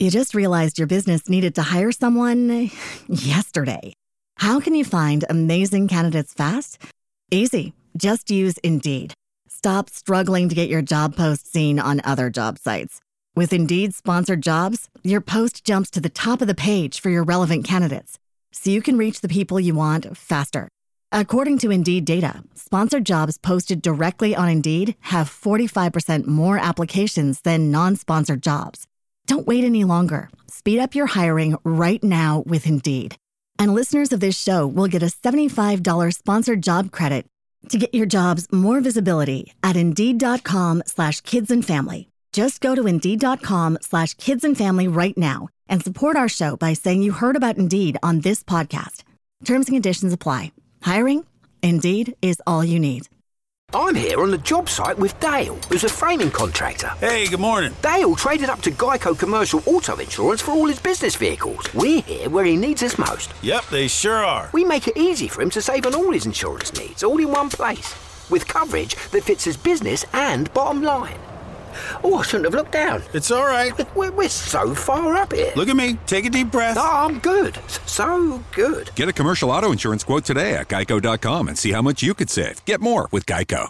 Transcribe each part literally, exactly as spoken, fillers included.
You just realized your business needed to hire someone yesterday. How can you find amazing candidates fast? Easy. Just use Indeed. Stop struggling to get your job post seen on other job sites. With Indeed sponsored jobs, your post jumps to the top of the page for your relevant candidates, so you can reach the people you want faster. According to Indeed data, sponsored jobs posted directly on Indeed have forty-five percent more applications than non-sponsored jobs. Don't wait any longer. Speed up your hiring right now with Indeed. And listeners of this show will get a seventy-five dollars sponsored job credit to get your jobs more visibility at Indeed.com slash kids and family. Just go to Indeed.com slash kids and family right now and support our show by saying you heard about Indeed on this podcast. Terms and conditions apply. Hiring? Indeed is all you need. I'm here on the job site with Dale, who's a framing contractor. Hey, good morning. Dale traded up to Geico Commercial Auto Insurance for all his business vehicles. We're here where he needs us most. Yep, they sure are. We make it easy for him to save on all his insurance needs, all in one place, with coverage that fits his business and bottom line. Oh, I shouldn't have looked down. It's all right. We're, we're so far up here. Look at me. Take a deep breath. Oh, I'm good. So good. Get a commercial auto insurance quote today at geico dot com and see how much you could save. Get more with Geico.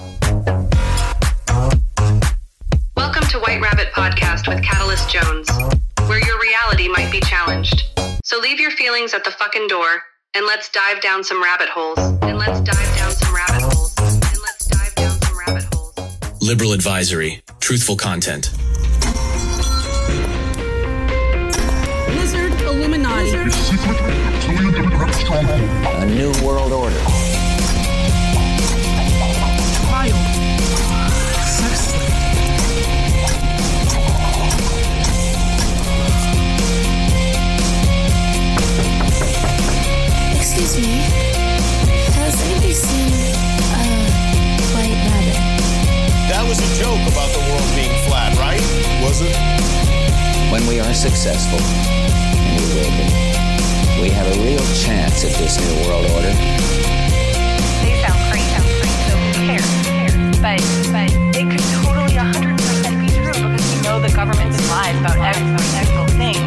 Welcome to White Rabbit Podcast with Catalyst Jones, where your reality might be challenged. So leave your feelings at the fucking door, and let's dive down some rabbit holes. And let's dive down some rabbit holes. And let's dive down some rabbit holes. Liberal advisory. Truthful content. Lizard Illuminati. A new world order. Child. Sex slave. Excuse me. Has anybody seen a white rabbit? That was a joke about the world being flat, right? Was it? When we are successful, and we will be, we have a real chance at this new world order. They sound crazy, sound crazy, so who cares? Who cares? But, but it could totally one hundred percent be true because we know the government is lies about every single thing.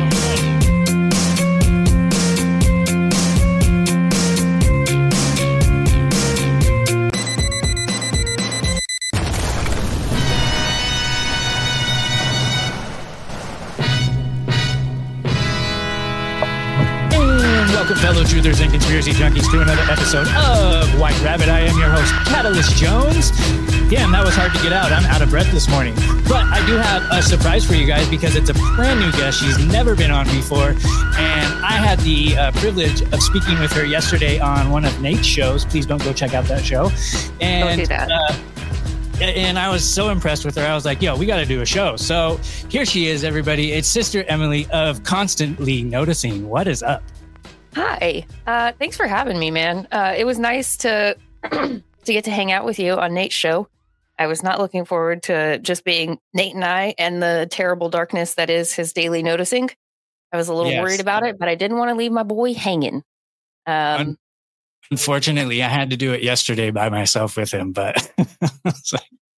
Welcome, fellow truthers and conspiracy junkies, to another episode of White Rabbit. I am your host, Catalyst Jones. Damn, that was hard to get out. I'm out of breath this morning. But I do have a surprise for you guys because it's a brand new guest. She's never been on before. And I had the uh, privilege of speaking with her yesterday on one of Nate's shows. Please don't go check out that show. And, don't do that. Uh, and I was so impressed with her. I was like, yo, we got to do a show. So here she is, everybody. It's Sister Emily of Constantly Noticing. What is up? Hi. Uh, thanks for having me, man. Uh, it was nice to to get to hang out with you on Nate's show. I was not looking forward to just being Nate and I and the terrible darkness that is his daily noticing. I was a little Yes. worried about it, but I didn't want to leave my boy hanging. Um, Unfortunately, I had to do it yesterday by myself with him, but so,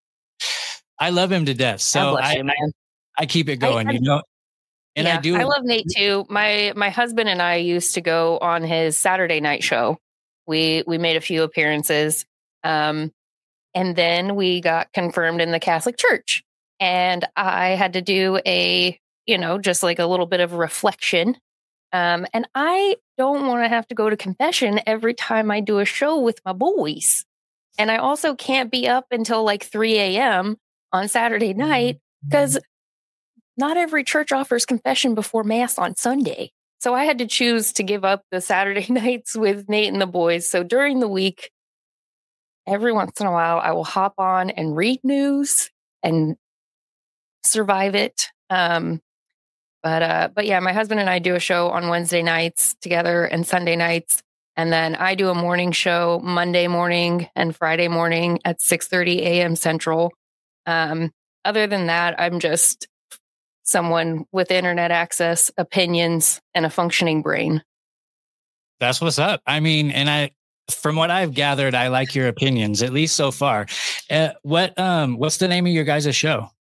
I love him to death. So bless I, you, man. I, I keep it going, I- I- you know. And yeah, I do. I love Nate too. My my husband and I used to go on his Saturday night show. We we made a few appearances, um, and then we got confirmed in the Catholic Church. And I had to do a, you know, just like a little bit of reflection. Um, and I don't want to have to go to confession every time I do a show with my boys. And I also can't be up until like three a.m. on Saturday night because not every church offers confession before Mass on Sunday. So I had to choose to give up the Saturday nights with Nate and the boys. So during the week, every once in a while, I will hop on and read news and survive it. Um, but uh, but yeah, my husband and I do a show on Wednesday nights together and Sunday nights. And then I do a morning show Monday morning and Friday morning at six thirty a.m. Central. Um, other than that, I'm just someone with internet access, opinions, and a functioning brain. That's what's up. I mean, and I, from what I've gathered, I like your opinions, at least so far. Uh, what, um, what's the name of your guys' show?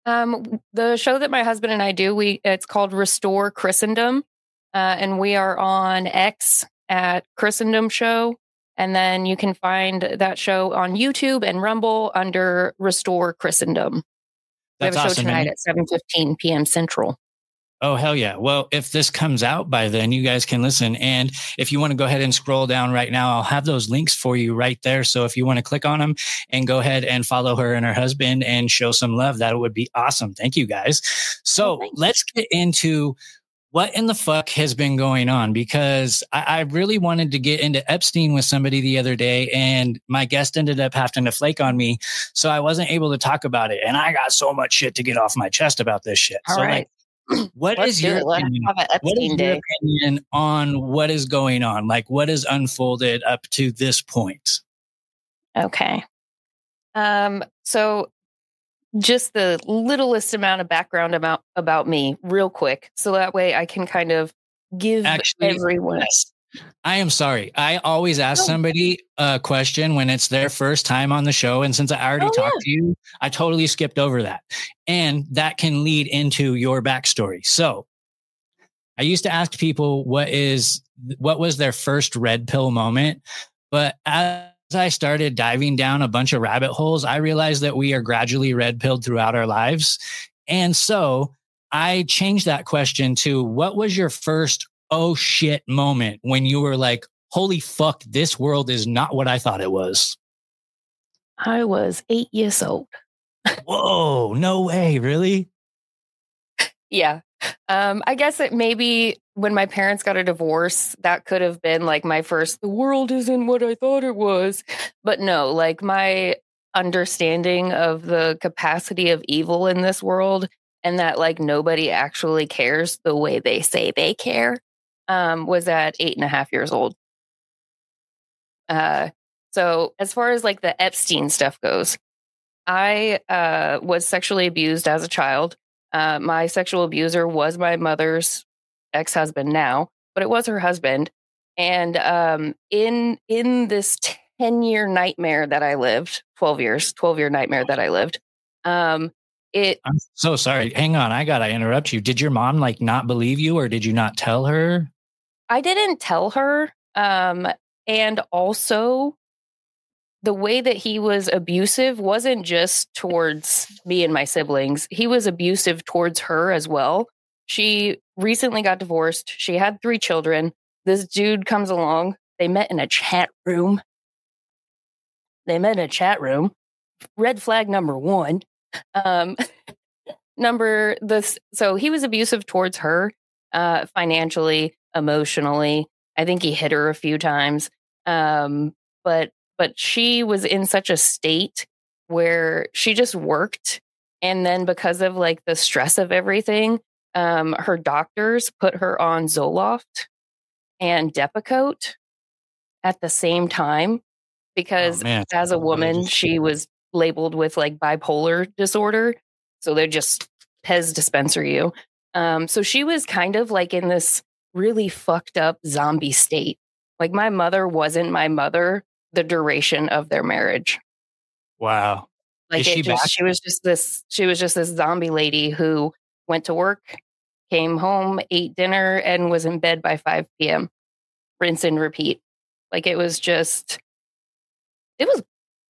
Um, the show that my husband and I do, we it's called Restore Christendom, uh, and we are on X at Christendom Show, and then you can find that show on YouTube and Rumble under Restore Christendom. We That's have a show awesome, tonight man. at seven fifteen p.m. Central. Oh, hell yeah. Well, if this comes out by then, you guys can listen. And if you want to go ahead and scroll down right now, I'll have those links for you right there. So if you want to click on them and go ahead and follow her and her husband and show some love, that would be awesome. Thank you, guys. So oh, let's get into what in the fuck has been going on, because I, I really wanted to get into Epstein with somebody the other day, and my guest ended up having to flake on me. So I wasn't able to talk about it. And I got so much shit to get off my chest about this shit. All so right. like, What Let's is do your it. Let's opinion? have an What is Epstein your day. opinion on what is going on? Like, what has unfolded up to this point? Okay. Um, so just the littlest amount of background about, about me real quick. So that way I can kind of give Actually, everyone. yes. I am sorry. I always ask Oh. somebody a question when it's their first time on the show. And since I already Oh, talked yeah. to you, I totally skipped over that. And that can lead into your backstory. So I used to ask people what is, what was their first red pill moment. But as I started diving down a bunch of rabbit holes, I realized that we are gradually red pilled throughout our lives. And so I changed that question to, what was your first oh shit moment when you were like, holy fuck, this world is not what I thought it was? I was eight years old. Whoa, no way. Really? Yeah. Um, I guess it maybe when my parents got a divorce, that could have been like my first, the world isn't what I thought it was. But no, like my understanding of the capacity of evil in this world, and that like nobody actually cares the way they say they care, um, was at eight and a half years old. Uh, so as far as like the Epstein stuff goes, I uh, was sexually abused as a child. Uh, my sexual abuser was my mother's ex-husband now, but it was her husband. And um, in in this ten-year nightmare that I lived, twelve years, twelve-year nightmare that I lived, um, it. I'm so sorry. Hang on. I got to interrupt you. Did your mom like not believe you, or did you not tell her? I didn't tell her. Um, and also, the way that he was abusive wasn't just towards me and my siblings. He was abusive towards her as well. She recently got divorced. She had three children. This dude comes along. They met in a chat room. They met in a chat room. Red flag number one. Um, number this. So he was abusive towards her, uh, financially, emotionally. I think he hit her a few times. Um, but But she was in such a state where she just worked. And then because of like the stress of everything, um, her doctors put her on Zoloft and Depakote at the same time, because Oh, man. as a woman, she was labeled with like bipolar disorder. So they just Pez dispenser you. Um, so she was kind of like in this really fucked up zombie state. Like my mother wasn't my mother the duration of their marriage. Wow. Like Is it she just, back? she was just this, she was just this zombie lady who went to work, came home, ate dinner, and was in bed by five p.m. Rinse and repeat. Like it was just, it was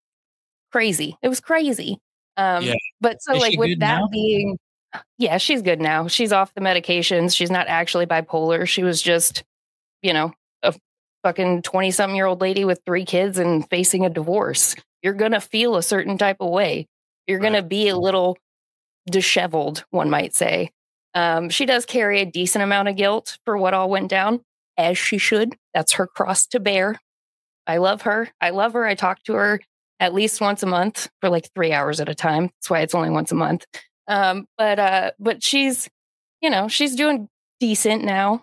crazy. It was crazy. Um, Yeah. But so Is like she with good that now? being, yeah, she's good now. She's off the medications. She's not actually bipolar. She was just, you know, a fucking twenty something year old lady with three kids and facing a divorce. You're going to feel a certain type of way. You're going to be a little disheveled, one might say. Um, she does carry a decent amount of guilt for what all went down, as she should. That's her cross to bear. I love her. I love her. I talk to her at least once a month for like three hours at a time. That's why it's only once a month. Um, but uh, but she's, you know, she's doing decent now.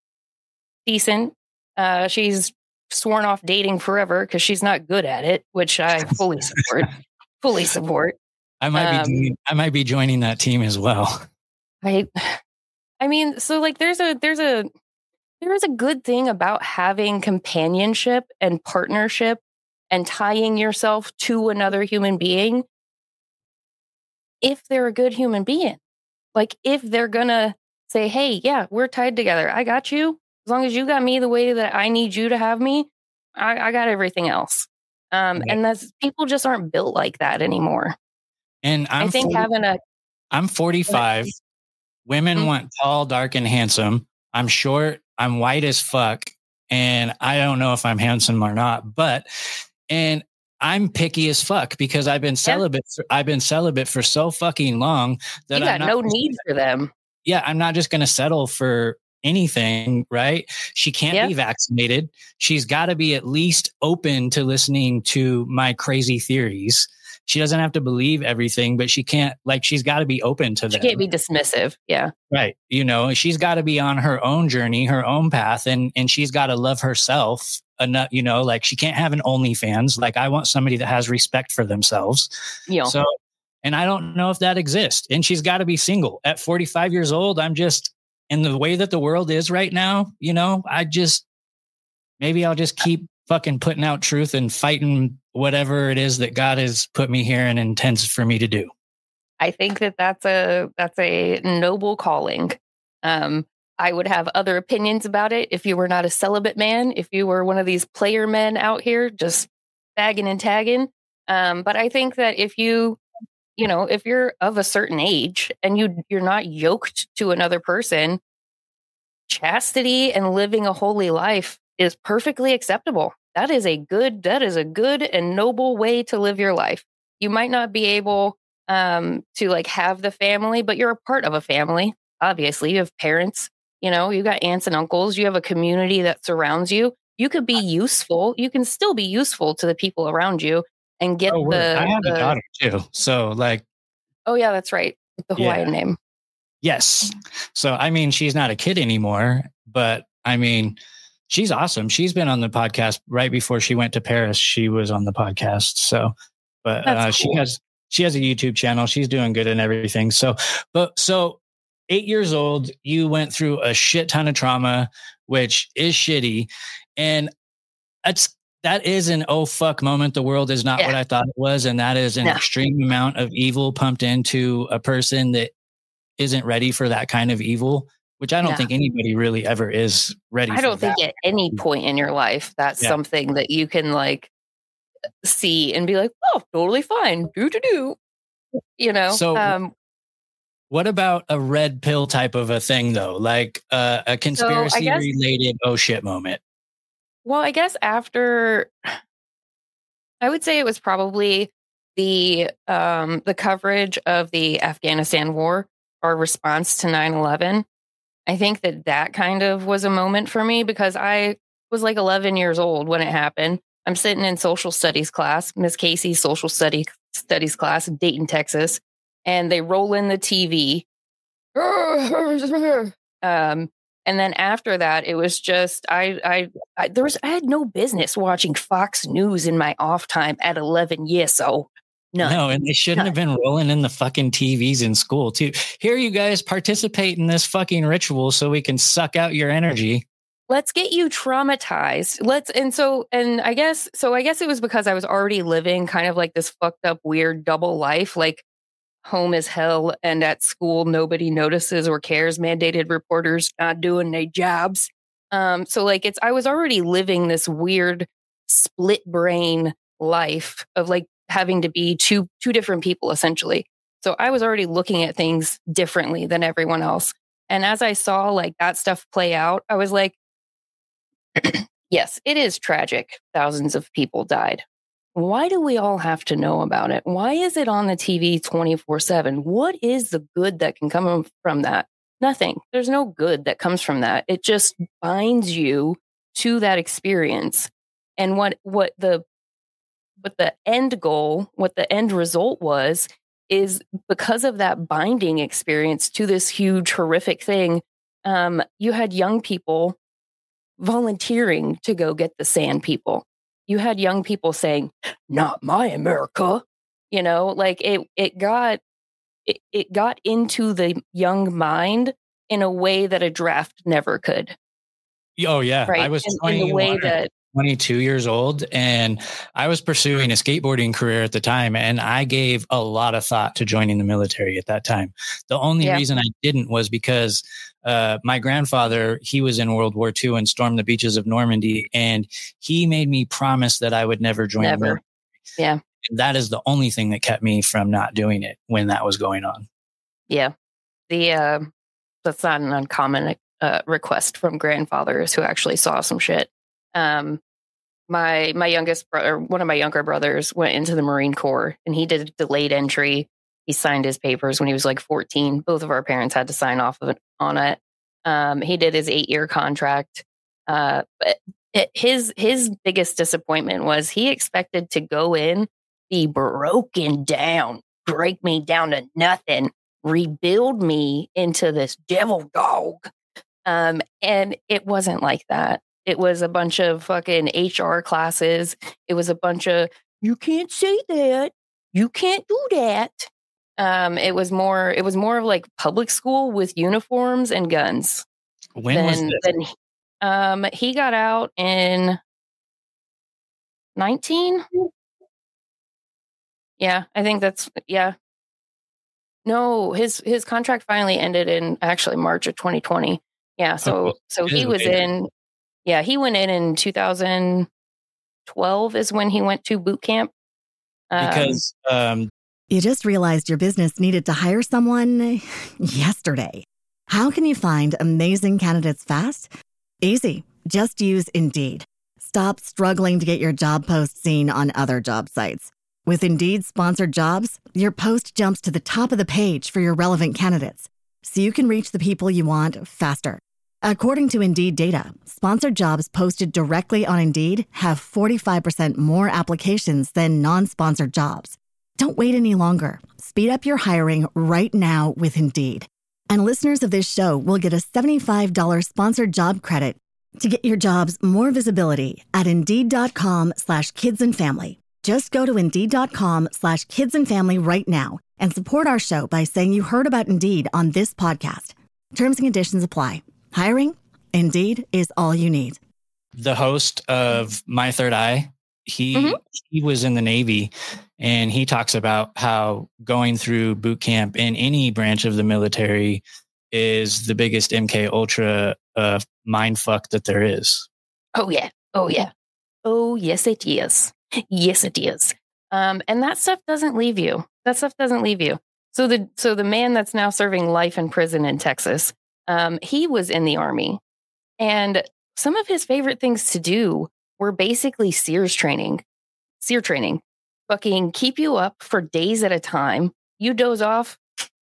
Decent. Uh, she's sworn off dating forever because she's not good at it, which I fully support. fully support. I might Um, be doing, I might be joining that team as well. I, I mean, so like, there's a there's a there is a good thing about having companionship and partnership and tying yourself to another human being. if they're a good human being. Like if they're gonna say, hey, yeah, we're tied together. I got you. As long as you got me the way that I need you to have me, I, I got everything else. Um, right. And that's people just aren't built like that anymore. And I'm I think forty, having a I'm forty-five. Women mm-hmm. want tall, dark, and handsome. I'm short. I'm white as fuck. And I don't know if I'm handsome or not, but and I'm picky as fuck because I've been celibate. Yeah. For, I've been celibate for so fucking long that you got I'm not no need for them. Yeah, I'm not just going to settle for anything, right? She can't yeah. be vaccinated. She's got to be at least open to listening to my crazy theories. She doesn't have to believe everything, but she can't, like, she's got to be open to them. She can't be dismissive. Yeah. Right. You know, she's got to be on her own journey, her own path, and and she's got to love herself enough, you know, like she can't have an OnlyFans. Like I want somebody that has respect for themselves. Yeah. So, and I don't know if that exists. And she's got to be single. At forty-five years old, I'm just, in the way that the world is right now, you know, I just, maybe I'll just keep fucking putting out truth and fighting whatever it is that God has put me here and intends for me to do. I think that that's a, that's a noble calling. Um, I would have other opinions about it if you were not a celibate man, if you were one of these player men out here just bagging and tagging. Um, but I think that if you, you know, if you're of a certain age and you, you're not yoked to another person, chastity and living a holy life is perfectly acceptable. That is a good, that is a good and noble way to live your life. You might not be able um, to like have the family, but you're a part of a family. Obviously, you have parents, you know, you got aunts and uncles, you have a community that surrounds you. You could be useful. You can still be useful to the people around you and get oh, the. I have the, a daughter too. So like. Oh, yeah, that's right. The Hawaiian yeah. name. Yes. So, I mean, she's not a kid anymore, but I mean, she's awesome. She's been on the podcast right before she went to Paris. She was on the podcast. So, but uh, cool. she has, she has a YouTube channel. She's doing good and everything. So, but so eight years old, you went through a shit ton of trauma, which is shitty. And that's, that is an oh fuck moment. The world is not yeah. what I thought it was. And that is an no. extreme amount of evil pumped into a person that isn't ready for that kind of evil, which I don't no. think anybody really ever is ready for. I don't that. think at any point in your life, that's yeah. something that you can like see and be like, oh, totally fine. Do to do, you know? So um, what about a red pill type of a thing though? Like uh, a conspiracy so guess, related oh shit moment. Well, I guess after, I would say it was probably the um, the coverage of the Afghanistan war, our response to nine eleven. I think that that kind of was a moment for me because I was like eleven years old when it happened. I'm sitting in social studies class, Miss Casey's social study, studies class in Dayton, Texas, and they roll in the T V. Um, and then after that, it was just I, I, I, there was I had no business watching Fox News in my off time at eleven years old. None. No, and they shouldn't None. have been rolling in the fucking T Vs in school too. Here, you guys participate in this fucking ritual so we can suck out your energy. Let's get you traumatized. Let's and so and I guess so. I guess it was because I was already living kind of like this fucked up, weird double life, like. Home is hell, and at school nobody notices or cares. Mandated reporters not doing their jobs. Um, so like it's I was already living this weird split brain life of like having to be two two different people essentially. So I was already looking at things differently than everyone else. And as I saw like that stuff play out, I was like, yes, it is tragic. Thousands of people died. Why do we all have to know about it? Why is it on the T V twenty-four seven? What is the good that can come from that? Nothing. There's no good that comes from that. It just binds you to that experience. And what what the what the end goal, what the end result was, is because of that binding experience to this huge, horrific thing, um, you had young people volunteering to go get the sand people. You had young people saying, not my America, you know, like it, it got, it, it got into the young mind in a way that a draft never could. Oh yeah. Right. I was in, in the way water. that, twenty-two years old, and I was pursuing a skateboarding career at the time, and I gave a lot of thought to joining the military at that time. The only Yeah. reason I didn't was because uh, my grandfather, he was in World War Two and stormed the beaches of Normandy, and he made me promise that I would never join the Never. military. Yeah. And that is the only thing that kept me from not doing it when that was going on. Yeah. The uh, that's not an uncommon uh, request from grandfathers who actually saw some shit. Um, my my youngest brother, one of my younger brothers, went into the Marine Corps, and he did delayed entry. He signed his papers when he was like fourteen. Both of our parents had to sign off of it, on it. Um, he did his eight year contract. Uh, but it, his his biggest disappointment was he expected to go in, be broken down, break me down to nothing, rebuild me into this devil dog. Um, and it wasn't like that. It was a bunch of fucking H R classes. It was a bunch of, you can't say that. You can't do that. Um, it was more, it was more of like public school with uniforms and guns. When than, was this? Than, um, he got out in nineteen. Yeah, I think that's, yeah. No, his, his contract finally ended in actually March of twenty twenty. Yeah. So, Oh, so it he is was later. in, yeah, he went in in two thousand twelve is when he went to boot camp. Um, Because um, You just realized your business needed to hire someone yesterday. How can you find amazing candidates fast? Easy. Just use Indeed. Stop struggling to get your job post seen on other job sites. With Indeed sponsored jobs, your post jumps to the top of the page for your relevant candidates, so you can reach the people you want faster. According to Indeed data, sponsored jobs posted directly on Indeed have forty-five percent more applications than non-sponsored jobs. Don't wait any longer. Speed up your hiring right now with Indeed. And listeners of this show will get a seventy-five dollars sponsored job credit to get your jobs more visibility at Indeed.com slash kids and family. Just go to Indeed.com slash kids and family right now and support our show by saying you heard about Indeed on this podcast. Terms and conditions apply. Hiring? Indeed is all you need. the host of My Third Eye, he Mhm. he was in the Navy, and he talks about how going through boot camp in any branch of the military is the biggest M K Ultra uh, mind fuck that there is. Oh yeah. Oh yeah. Oh yes, it is. Yes, it is. Um, and that stuff doesn't leave you. That stuff doesn't leave you. So the so the man that's now serving life in prison in Texas, um, he was in the Army, and some of his favorite things to do were basically Sears training, SEER training, fucking keep you up for days at a time. You doze off,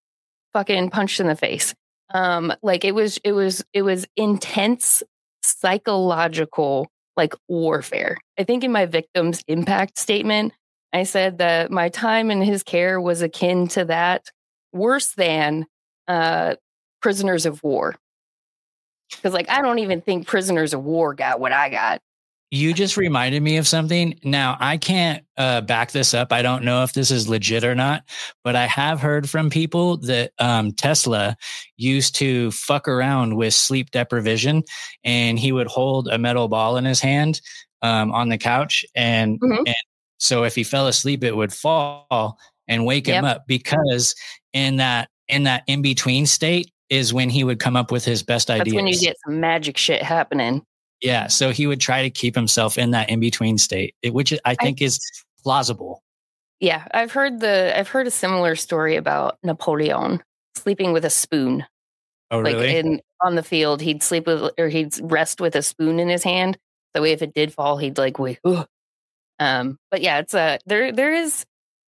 fucking punched in the face. Um, like it was, it was, it was intense psychological like warfare. I think in my victim's impact statement, I said that my time in his care was akin to that, worse than uh, prisoners of war. Because, like, I don't even think prisoners of war got what I got. You just reminded me of something. Now, I can't uh, back this up. I don't know if this is legit or not, but I have heard from people that um, Tesla used to fuck around with sleep deprivation, and he would hold a metal ball in his hand um, on the couch. And, Mhm. and so if he fell asleep, it would fall and wake him Yep. up, because in that in that in-between state is when he would come up with his best That's ideas. when you get some magic shit happening. Yeah, so he would try to keep himself in that in-between state, it- which I think is plausible. Yeah, I've heard the I've heard a similar story about Napoleon sleeping with a spoon. Oh, Like really? in on the field, he'd sleep with or he'd rest with a spoon in his hand. That way, if it did fall, he'd like wait. Ugh. Um, but yeah, it's a there. There is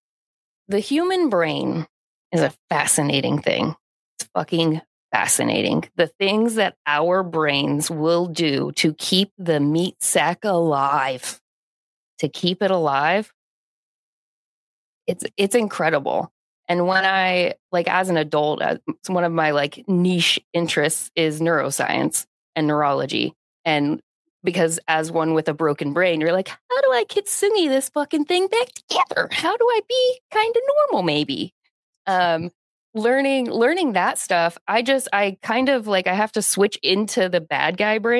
the human brain is a fascinating thing. It's fucking fascinating. The things that our brains will do to keep the meat sack alive, to keep it alive. It's it's incredible. And when I like as an adult, uh, it's one of my like niche interests is neuroscience and neurology. And because as one with a broken brain, you're like, how do I kintsugi this fucking thing back together? How do I be kind of normal? Maybe. Um, learning learning that stuff. I just I kind of like I have to switch into the bad guy brain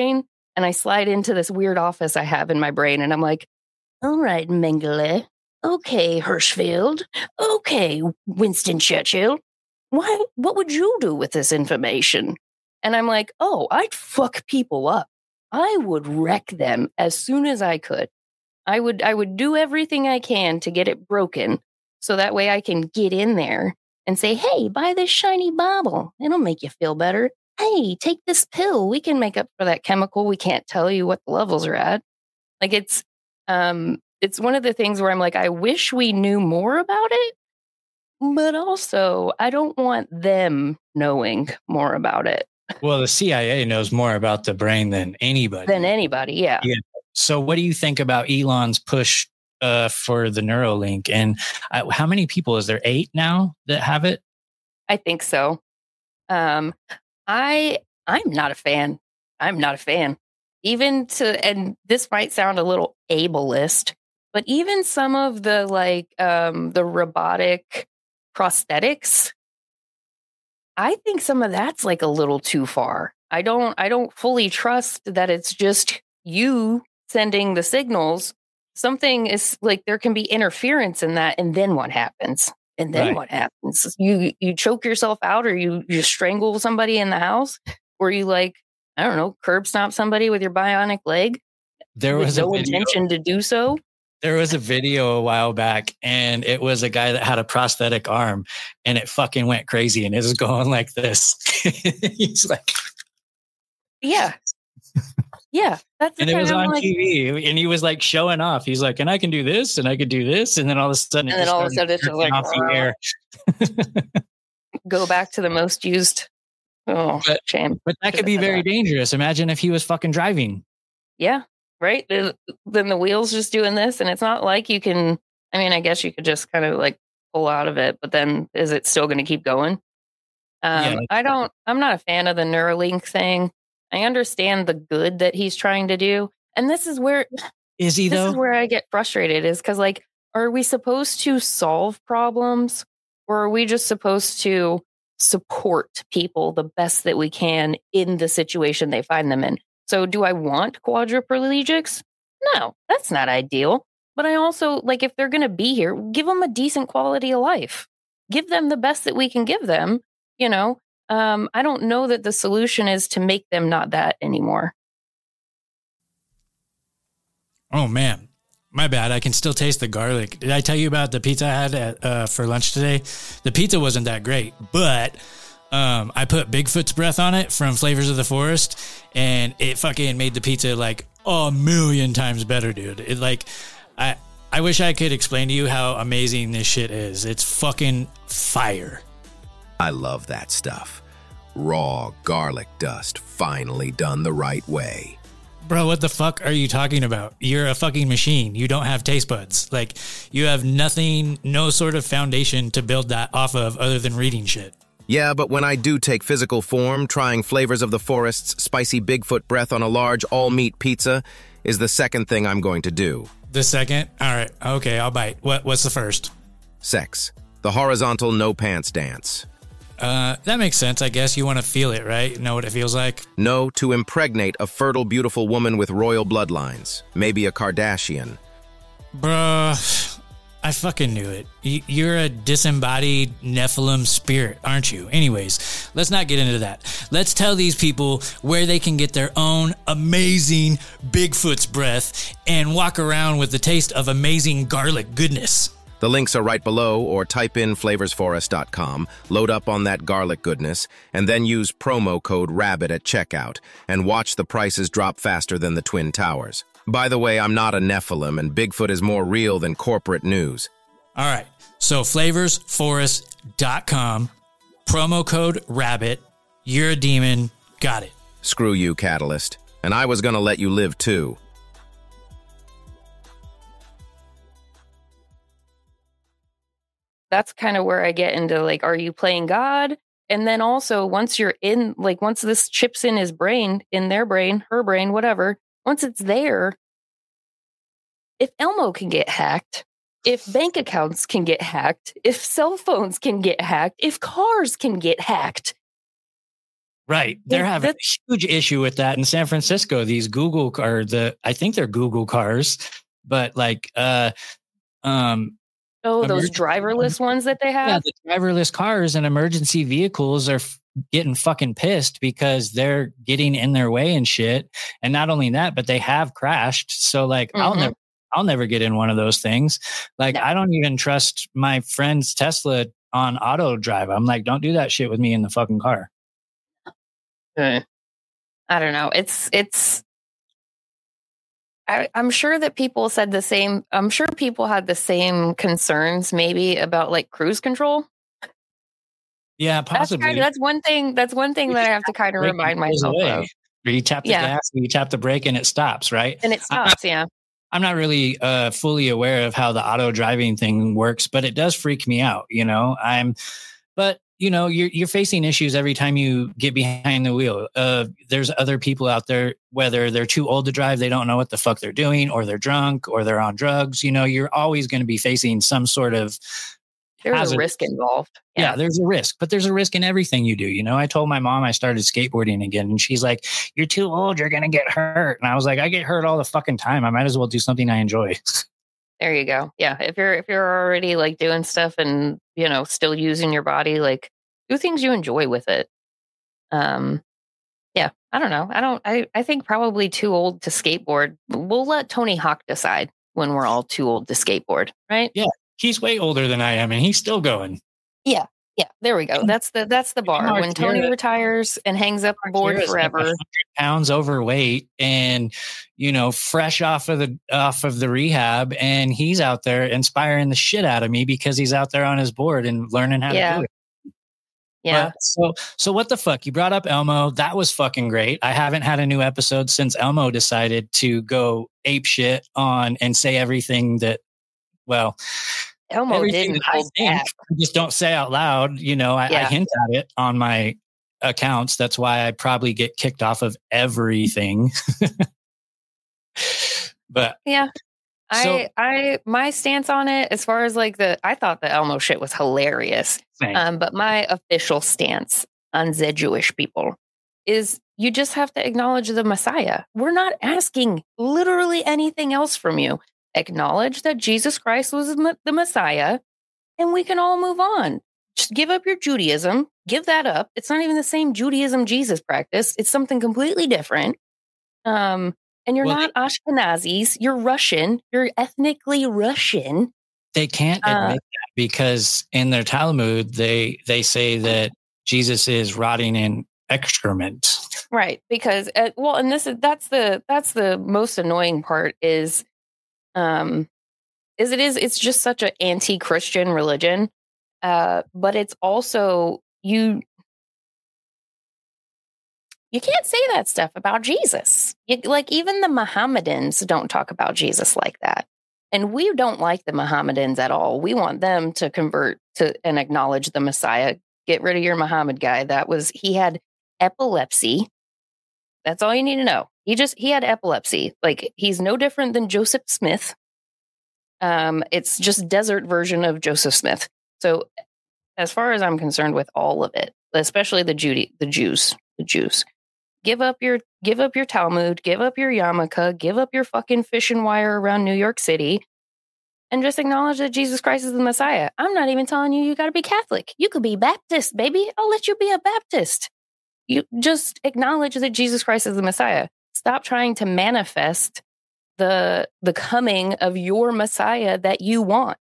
and I slide into this weird office I have in my brain, and I'm like, all right, Mengele. Okay, Hirschfeld. Okay, Winston Churchill. Why, what would you do with this information? And I'm like, oh, I'd fuck people up. I would wreck them as soon as I could. I would I would do everything I can to get it broken so that way I can get in there and say, hey, buy this shiny bauble. It'll make you feel better. Hey, take this pill. We can make up for that chemical. We can't tell you what the levels are at. Like it's um it's one of the things where I'm like, I wish we knew more about it, but also I don't want them knowing more about it. Well, the C I A knows more about the brain than anybody. Than anybody, yeah. yeah. So what do you think about Elon's push uh, for the Neuralink? And uh, how many people? Is there eight now that have it? I think so. Um, I, I'm not a fan. I'm not a fan. Even to, and this might sound a little ableist, but even some of the like um, the robotic prosthetics, I think some of that's like a little too far. I don't I don't fully trust that it's just you sending the signals. Something is like there can be interference in that, and then what happens? And then right. what happens? You you choke yourself out, or you you strangle somebody in the house, or you like I don't know, curb stomp somebody with your bionic leg. There was no a video. intention to do so. There was a video a while back, and it was a guy that had a prosthetic arm, and it fucking went crazy, and it was going like this. He's like, yeah, yeah. That's and it was on like, T V, and he was like showing off. He's like, and I can do this, and I could do this, and then all of a sudden, it and then all of a sudden, it's just like off the air. Go back to the most used. Oh, but, shame. But that could be very dangerous. Imagine if he was fucking driving. Yeah. Right. Then the wheel's just doing this, and it's not like you can. I mean, I guess you could just kind of like pull out of it, but then is it still going to keep going? Um, yeah, I don't. I'm not a fan of the Neuralink thing. I understand the good that he's trying to do, and this is where is he? This though? is where I get frustrated. Is because like, are we supposed to solve problems, or are we just supposed to support people the best that we can in the situation they find them in? So do I want quadriplegics? No, that's not ideal. But I also, like, if they're going to be here, give them a decent quality of life. Give them the best that we can give them. You know, um, I don't know that the solution is to make them not that anymore. Oh, man. My bad. I can still taste the garlic. Did I tell you about the pizza I had at, uh, for lunch today? The pizza wasn't that great, but... Um, I put Bigfoot's breath on it from Flavors of the Forest, and it fucking made the pizza like a million times better, dude. It like, I I wish I could explain to you how amazing this shit is. It's fucking fire. I love that stuff. Raw garlic dust, finally done the right way. Bro, what the fuck are you talking about? You're a fucking machine. You don't have taste buds. Like, you have nothing, no sort of foundation to build that off of other than reading shit. Yeah, but when I do take physical form, trying Flavors of the Forest's spicy Bigfoot breath on a large all-meat pizza is the second thing I'm going to do. The second? All right. Okay, I'll bite. What? What's the first? Sex. The horizontal no-pants dance. Uh, that makes sense. I guess you want to feel it, right? Know what it feels like? No, to impregnate a fertile, beautiful woman with royal bloodlines. Maybe a Kardashian. Bruh... I fucking knew it. You're a disembodied Nephilim spirit, aren't you? Anyways, let's not get into that. Let's tell these people where they can get their own amazing Bigfoot's breath and walk around with the taste of amazing garlic goodness. The links are right below, or type in flavors forest dot com, load up on that garlic goodness, and then use promo code RABBIT at checkout, and watch the prices drop faster than the Twin Towers. By the way, I'm not a Nephilim, and Bigfoot is more real than corporate news. All right, so flavors forest dot com, promo code RABBIT, you're a demon, got it. Screw you, Catalyst. And I was gonna let you live too. That's kind of where I get into, like, are you playing God? And then also, once you're in, like, once this chips in his brain, in their brain, her brain, whatever, once it's there, if Elmo can get hacked, if bank accounts can get hacked, if cell phones can get hacked, if cars can get hacked, Right. They're having a huge issue with that in San Francisco. These Google car, the I think they're Google cars, but like uh um oh, those driverless ones that they have. Yeah, the driverless cars and emergency vehicles are f- getting fucking pissed because they're getting in their way and shit. And not only that, but they have crashed. So like mm-hmm. I'll never I'll never get in one of those things. Like no. I don't even trust my friend's Tesla on auto drive. I'm like, don't do that shit with me in the fucking car. I don't know. It's, it's, I, I'm sure that people said the same. I'm sure people had the same concerns maybe about like cruise control. Yeah, possibly. That's, kind of, that's one thing. That's one thing that I have to kind of remind myself away. of. Where you tap the yeah. gas and you tap the brake and it stops, right? And it stops, I, yeah. I'm not really uh, fully aware of how the auto driving thing works, but it does freak me out. You know, I'm, but you know, you're you're facing issues every time you get behind the wheel. Uh, there's other people out there, whether they're too old to drive, they don't know what the fuck they're doing, or they're drunk, or they're on drugs. You know, you're always going to be facing some sort of There's hazard. a risk involved. Yeah. Yeah, there's a risk, but there's a risk in everything you do. You know, I told my mom I started skateboarding again, and she's like, "You're too old. You're going to get hurt." And I was like, "I get hurt all the fucking time. I might as well do something I enjoy." There you go. Yeah, if you're if you're already like doing stuff and you know still using your body, like do things you enjoy with it. Um, yeah, I don't know. I don't. I I think probably too old to skateboard. We'll let Tony Hawk decide when we're all too old to skateboard, right? Yeah, he's way older than I am, and he's still going. Yeah, yeah. There we go. That's the that's the bar. When Tony retires and hangs up the board forever. one hundred pounds overweight and you know fresh off of the off of the rehab, and he's out there inspiring the shit out of me because he's out there on his board and learning how yeah. to do it. Yeah. But, so so what the fuck? You brought up Elmo. That was fucking great. I haven't had a new episode since Elmo decided to go ape shit on and say everything that well. Elmo didn't I think, I just don't say out loud. You know, I, yeah. I hint at it on my accounts. That's why I probably get kicked off of everything. But yeah, so, I, I, my stance on it, as far as like the, I thought the Elmo shit was hilarious. Um, but my official stance on the Jewish people is you just have to acknowledge the Messiah. We're not asking literally anything else from you. Acknowledge that Jesus Christ was the Messiah, and we can all move on. Just give up your Judaism. Give that up. It's not even the same Judaism Jesus practice. It's something completely different. Um, and you're well, not Ashkenazis. You're Russian. You're ethnically Russian. They can't admit uh, that because in their Talmud, they they say that Jesus is rotting in excrement. Right. Because uh, well, and this is that's the that's the most annoying part is. Um, is it is it's just such an anti-Christian religion, uh, but it's also you. You can't say that stuff about Jesus. You, like even the Mohammedans don't talk about Jesus like that, and we don't like the Mohammedans at all. We want them to convert to and acknowledge the Messiah. Get rid of your Muhammad guy. That was he had epilepsy. That's all you need to know. He just, he had epilepsy. Like, he's no different than Joseph Smith. Um, it's just desert version of Joseph Smith. So as far as I'm concerned with all of it, especially the Judy, the Jews, the Jews, give up your, give up your Talmud, give up your yarmulke, give up your fucking fishing wire around New York City, and just acknowledge that Jesus Christ is the Messiah. I'm not even telling you, you got to be Catholic. You could be Baptist, baby. I'll let you be a Baptist. You just acknowledge that Jesus Christ is the Messiah. Stop trying to manifest the the coming of your Messiah that you want.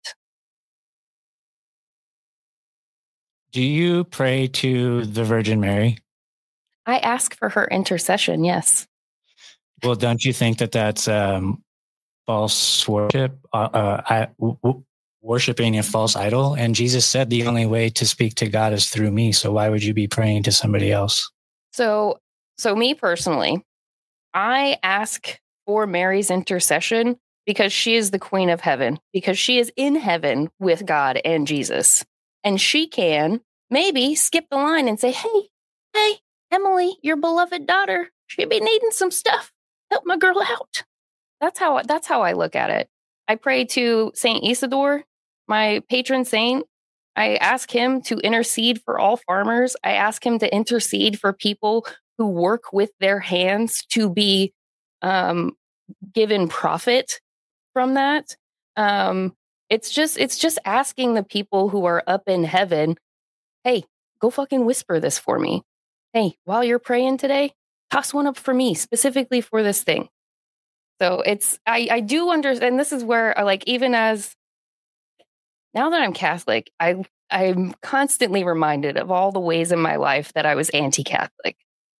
Do you pray to the Virgin Mary? I ask for her intercession, yes. Well, don't you think that that's um, false worship, uh, uh, I, w- w- worshiping a false idol? And Jesus said the only way to speak to God is through me. So why would you be praying to somebody else? So, so me personally, I ask for Mary's intercession because she is the Queen of Heaven, because she is in heaven with God and Jesus. And she can maybe skip the line and say, hey, hey, Emily, your beloved daughter, she'd be needing some stuff. Help my girl out. That's how, that's how I look at it. I pray to Saint Isidore, my patron saint. I ask him to intercede for all farmers. I ask him to intercede for people who work with their hands to be um, given profit from that. Um, it's just it's just asking the people who are up in heaven, hey, go fucking whisper this for me. Hey, while you're praying today, toss one up for me specifically for this thing. So it's I, I do understand. This is where I like, even as now that I'm Catholic, I I'm constantly reminded of all the ways in my life that I was anti-Catholic.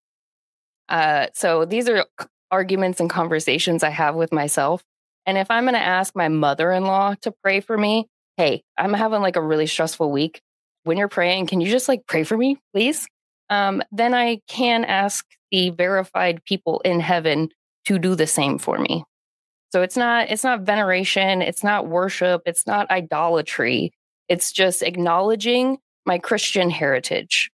Uh, so these are arguments and conversations I have with myself. And if I'm going to ask my mother-in-law to pray for me, hey, I'm having like a really stressful week. When you're praying, can you just like pray for me, please? Um, then I can ask the verified people in heaven to do the same for me. So it's not it's not veneration, it's not worship, it's not idolatry. It's just acknowledging my Christian heritage.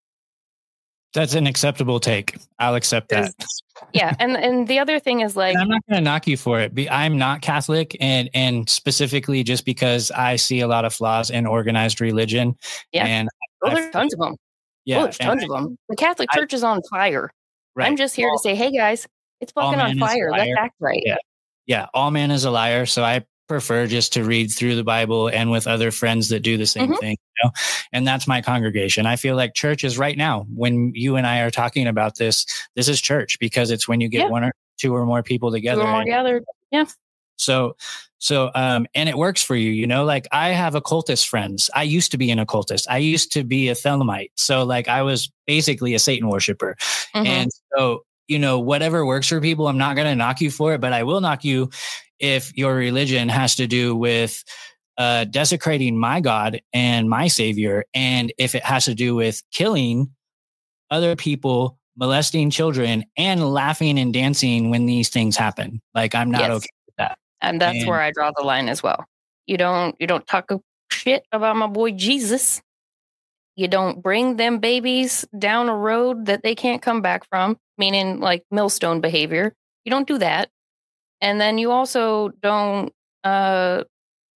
That's an acceptable take. I'll accept that. Yeah, and and the other thing is like, and I'm not going to knock you for it. I'm not Catholic, and and specifically just because I see a lot of flaws in organized religion. Yeah, and oh, I, there's tons of them. Yeah, oh, there's tons I, of them. The Catholic Church I, is on fire. Right. I'm just here all, to say, hey guys, it's fucking on fire. Let's act right. Yeah, yeah. All man is a liar. So I prefer just to read through the Bible and with other friends that do the same mm-hmm. thing. You know? And that's my congregation. I feel like church is right now. When you and I are talking about this, this is church, because it's when you get yeah. one or two or more people together. Two or more and, gathered. Yeah. So, so, um, and it works for you, you know, like I have occultist friends. I used to be an occultist. I used to be a Thelemite. So like I was basically a Satan worshiper. Mm-hmm. And so, you know, whatever works for people, I'm not going to knock you for it, but I will knock you if your religion has to do with uh, desecrating my God and my Savior. And if it has to do with killing other people, molesting children, and laughing and dancing when these things happen. Like, I'm not yes. okay with that. And that's and, where I draw the line as well. You don't, you don't talk shit about my boy Jesus. You don't bring them babies down a road that they can't come back from, meaning like millstone behavior. You don't do that. And then you also don't uh,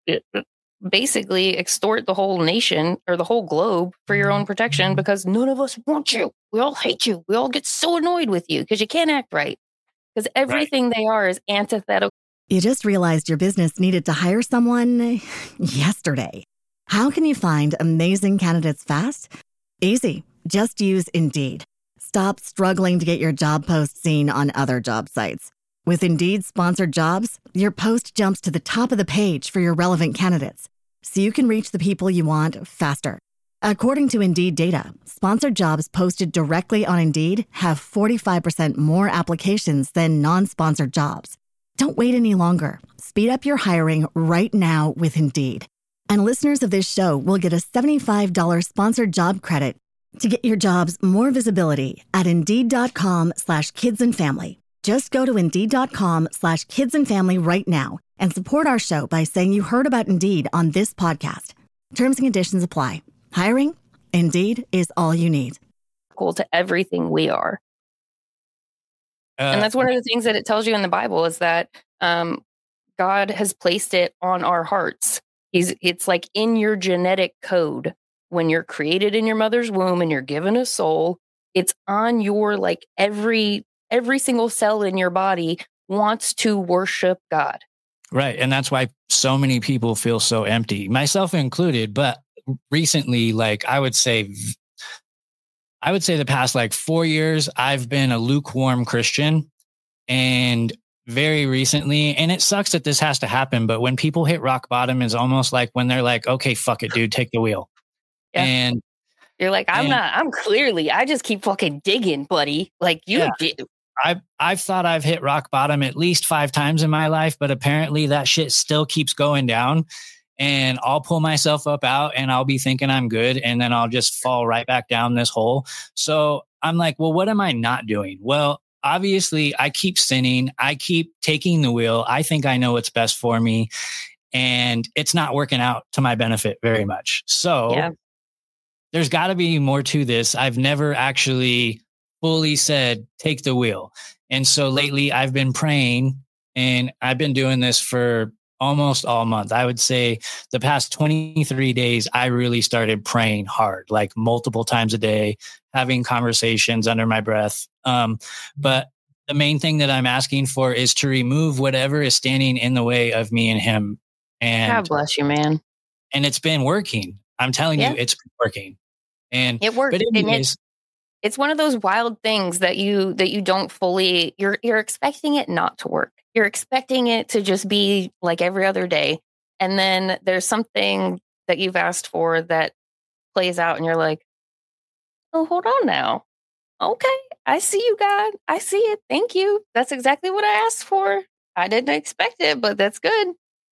basically extort the whole nation or the whole globe for your own protection, because none of us want you. We all hate you. We all get so annoyed with you because you can't act right. Because everything right. they are is antithetical. You just realized your business needed to hire someone yesterday. How can you find amazing candidates fast? Easy. Just use Indeed. Stop struggling to get your job post seen on other job sites. With Indeed sponsored jobs, your post jumps to the top of the page for your relevant candidates, so you can reach the people you want faster. According to Indeed data, sponsored jobs posted directly on Indeed have forty-five percent more applications than non-sponsored jobs. Don't wait any longer. Speed up your hiring right now with Indeed. And listeners of this show will get a seventy-five dollars sponsored job credit to get your jobs more visibility at Indeed.com slash kids and family. Just go to Indeed.com slash kids and family right now and support our show by saying you heard about Indeed on this podcast. Terms and conditions apply. Hiring? Indeed is all you need. Equal to everything we are. Uh, and that's one of the things that it tells you in the Bible is that um, God has placed it on our hearts. He's, it's like in your genetic code. When you're created in your mother's womb and you're given a soul, it's on your, like every every single cell in your body wants to worship God. Right. And that's why so many people feel so empty, myself included. But recently, like I would say, I would say the past like four years, I've been a lukewarm Christian. And very recently, and it sucks that this has to happen, but when people hit rock bottom, is almost like when they're like, okay, fuck it, dude, take the wheel. Yeah. And you're like, I'm and, not, I'm clearly, I just keep fucking digging, buddy. Like you yeah. did. I've, I've thought I've hit rock bottom at least five times in my life, but apparently that shit still keeps going down, and I'll pull myself up out and I'll be thinking I'm good. And then I'll just fall right back down this hole. So I'm like, well, what am I not doing? Well, obviously I keep sinning. I keep taking the wheel. I think I know what's best for me, and it's not working out to my benefit very much. So yeah. There's got to be more to this. I've never actually fully said, take the wheel. And so lately I've been praying, and I've been doing this for almost all month. I would say the past twenty-three days, I really started praying hard, like multiple times a day, having conversations under my breath. Um, but the main thing that I'm asking for is to remove whatever is standing in the way of me and him. And God bless you, man. And it's been working. I'm telling yeah. you, it's been working. And it works. But anyways, it, it's one of those wild things that you that you don't fully. You're you're expecting it not to work. You're expecting it to just be like every other day, and then there's something that you've asked for that plays out, and you're like, "Oh, hold on now. Okay, I see you, God. I see it. Thank you. That's exactly what I asked for. I didn't expect it, but that's good."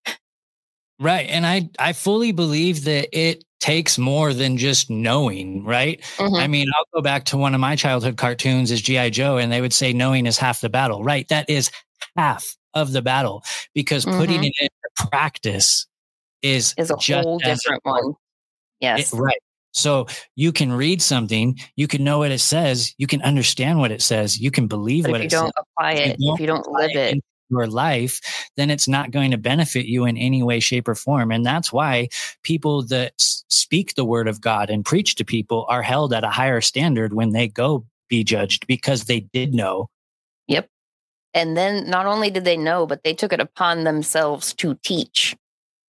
Right. And I, I fully believe that it takes more than just knowing, right? Mm-hmm. I mean, I'll go back to one of my childhood cartoons is G I Joe, and they would say knowing is half the battle, right? That is half of the battle, because mm-hmm. putting it into practice is, is a just whole different one. Yes. It, right. So you can read something, you can know what it says, you can understand what it says, you can believe but what if it you don't says. apply it, if you don't, if you don't live it, it your life, then it's not going to benefit you in any way, shape, or form. And that's why people that s- speak the word of God and preach to people are held at a higher standard when they go be judged, because they did know. Yep. And then not only did they know, but they took it upon themselves to teach.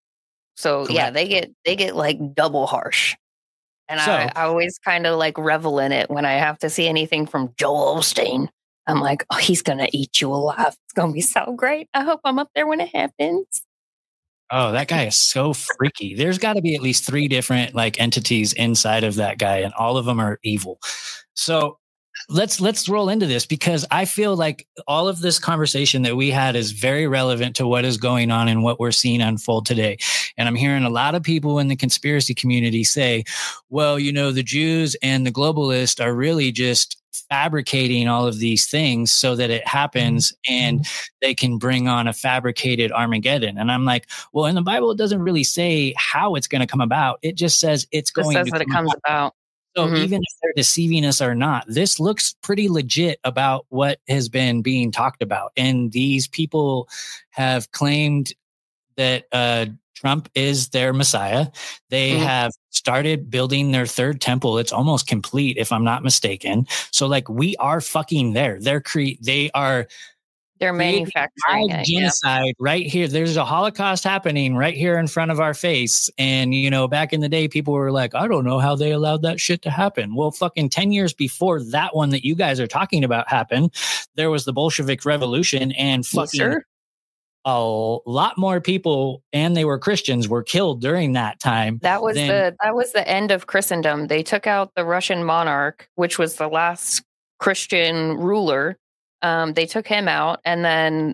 So Correct. yeah, they get they get like double harsh. And so, I, I always kind of like revel in it when I have to see anything from Joel Osteen. I'm like, oh, he's going to eat you alive. It's going to be so great. I hope I'm up there when it happens. Oh, that guy is so freaky. There's got to be at least three different like entities inside of that guy, and all of them are evil. So let's let's roll into this, because I feel like all of this conversation that we had is very relevant to what is going on and what we're seeing unfold today. And I'm hearing a lot of people in the conspiracy community say, well, you know, the Jews and the globalists are really just fabricating all of these things so that it happens and they can bring on a fabricated Armageddon. And I'm like, well, in the Bible, it doesn't really say how it's going to come about. It just says it's going it says to that it comes about. about. So mm-hmm. even if they're deceiving us or not, this looks pretty legit about what has been being talked about. And these people have claimed that uh, Trump is their Messiah. They mm-hmm. have started building their third temple. It's almost complete, if I'm not mistaken. So like, we are fucking there. They're cre- They are. They're manufacturing it, genocide yeah. right here. There's a Holocaust happening right here in front of our face. And, you know, back in the day, people were like, I don't know how they allowed that shit to happen. Well, fucking ten years before that one that you guys are talking about happened, there was the Bolshevik Revolution, and fucking yes, a lot more people, and they were Christians, were killed during that time. That was than- the that was the end of Christendom. They took out the Russian monarch, which was the last Christian ruler. Um, they took him out and then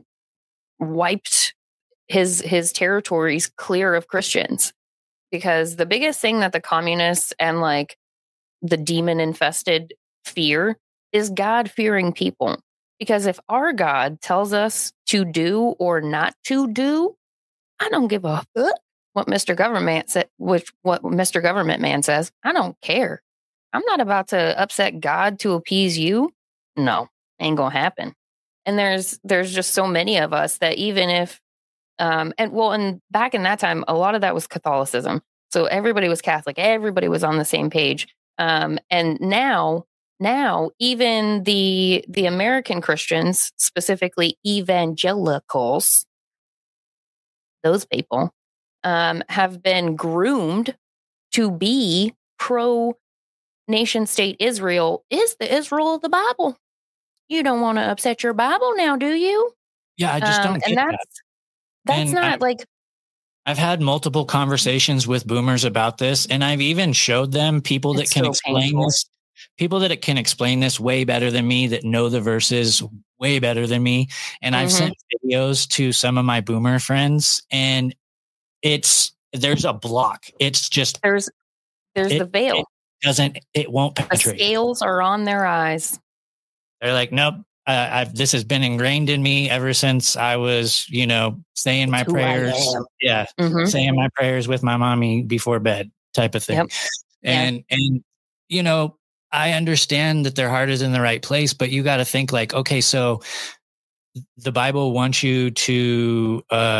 wiped his his territories clear of Christians, because the biggest thing that the communists and like the demon infested fear is God-fearing people. Because if our God tells us to do or not to do, I don't give a fuck what Mister Government said, which what Mister Government Man says. I don't care. I'm not about to upset God to appease you. No. Ain't gonna happen. And there's there's just so many of us that even if um and well and back in that time, a lot of that was Catholicism, so everybody was Catholic, everybody was on the same page. Um and now now even the the American Christians, specifically evangelicals, those people um have been groomed to be pro nation state Israel. Is the Israel of the Bible? You don't want to upset your Bible now, do you? Yeah, I just um, don't get and that's, that. That's and not I, like... I've had multiple conversations with boomers about this, and I've even showed them people that can so explain painful. this, people that can explain this way better than me, that know the verses way better than me. And mm-hmm. I've sent videos to some of my boomer friends, and it's, there's a block. It's just... There's, there's it, the veil. It doesn't, it won't penetrate. The scales are on their eyes. They're like, nope, uh, I've, this has been ingrained in me ever since I was, you know, saying my prayers. Yeah. Mm-hmm. Saying my prayers with my mommy before bed type of thing. Yep. And, yeah. and, you know, I understand that their heart is in the right place, but you got to think like, okay, so the Bible wants you to, uh,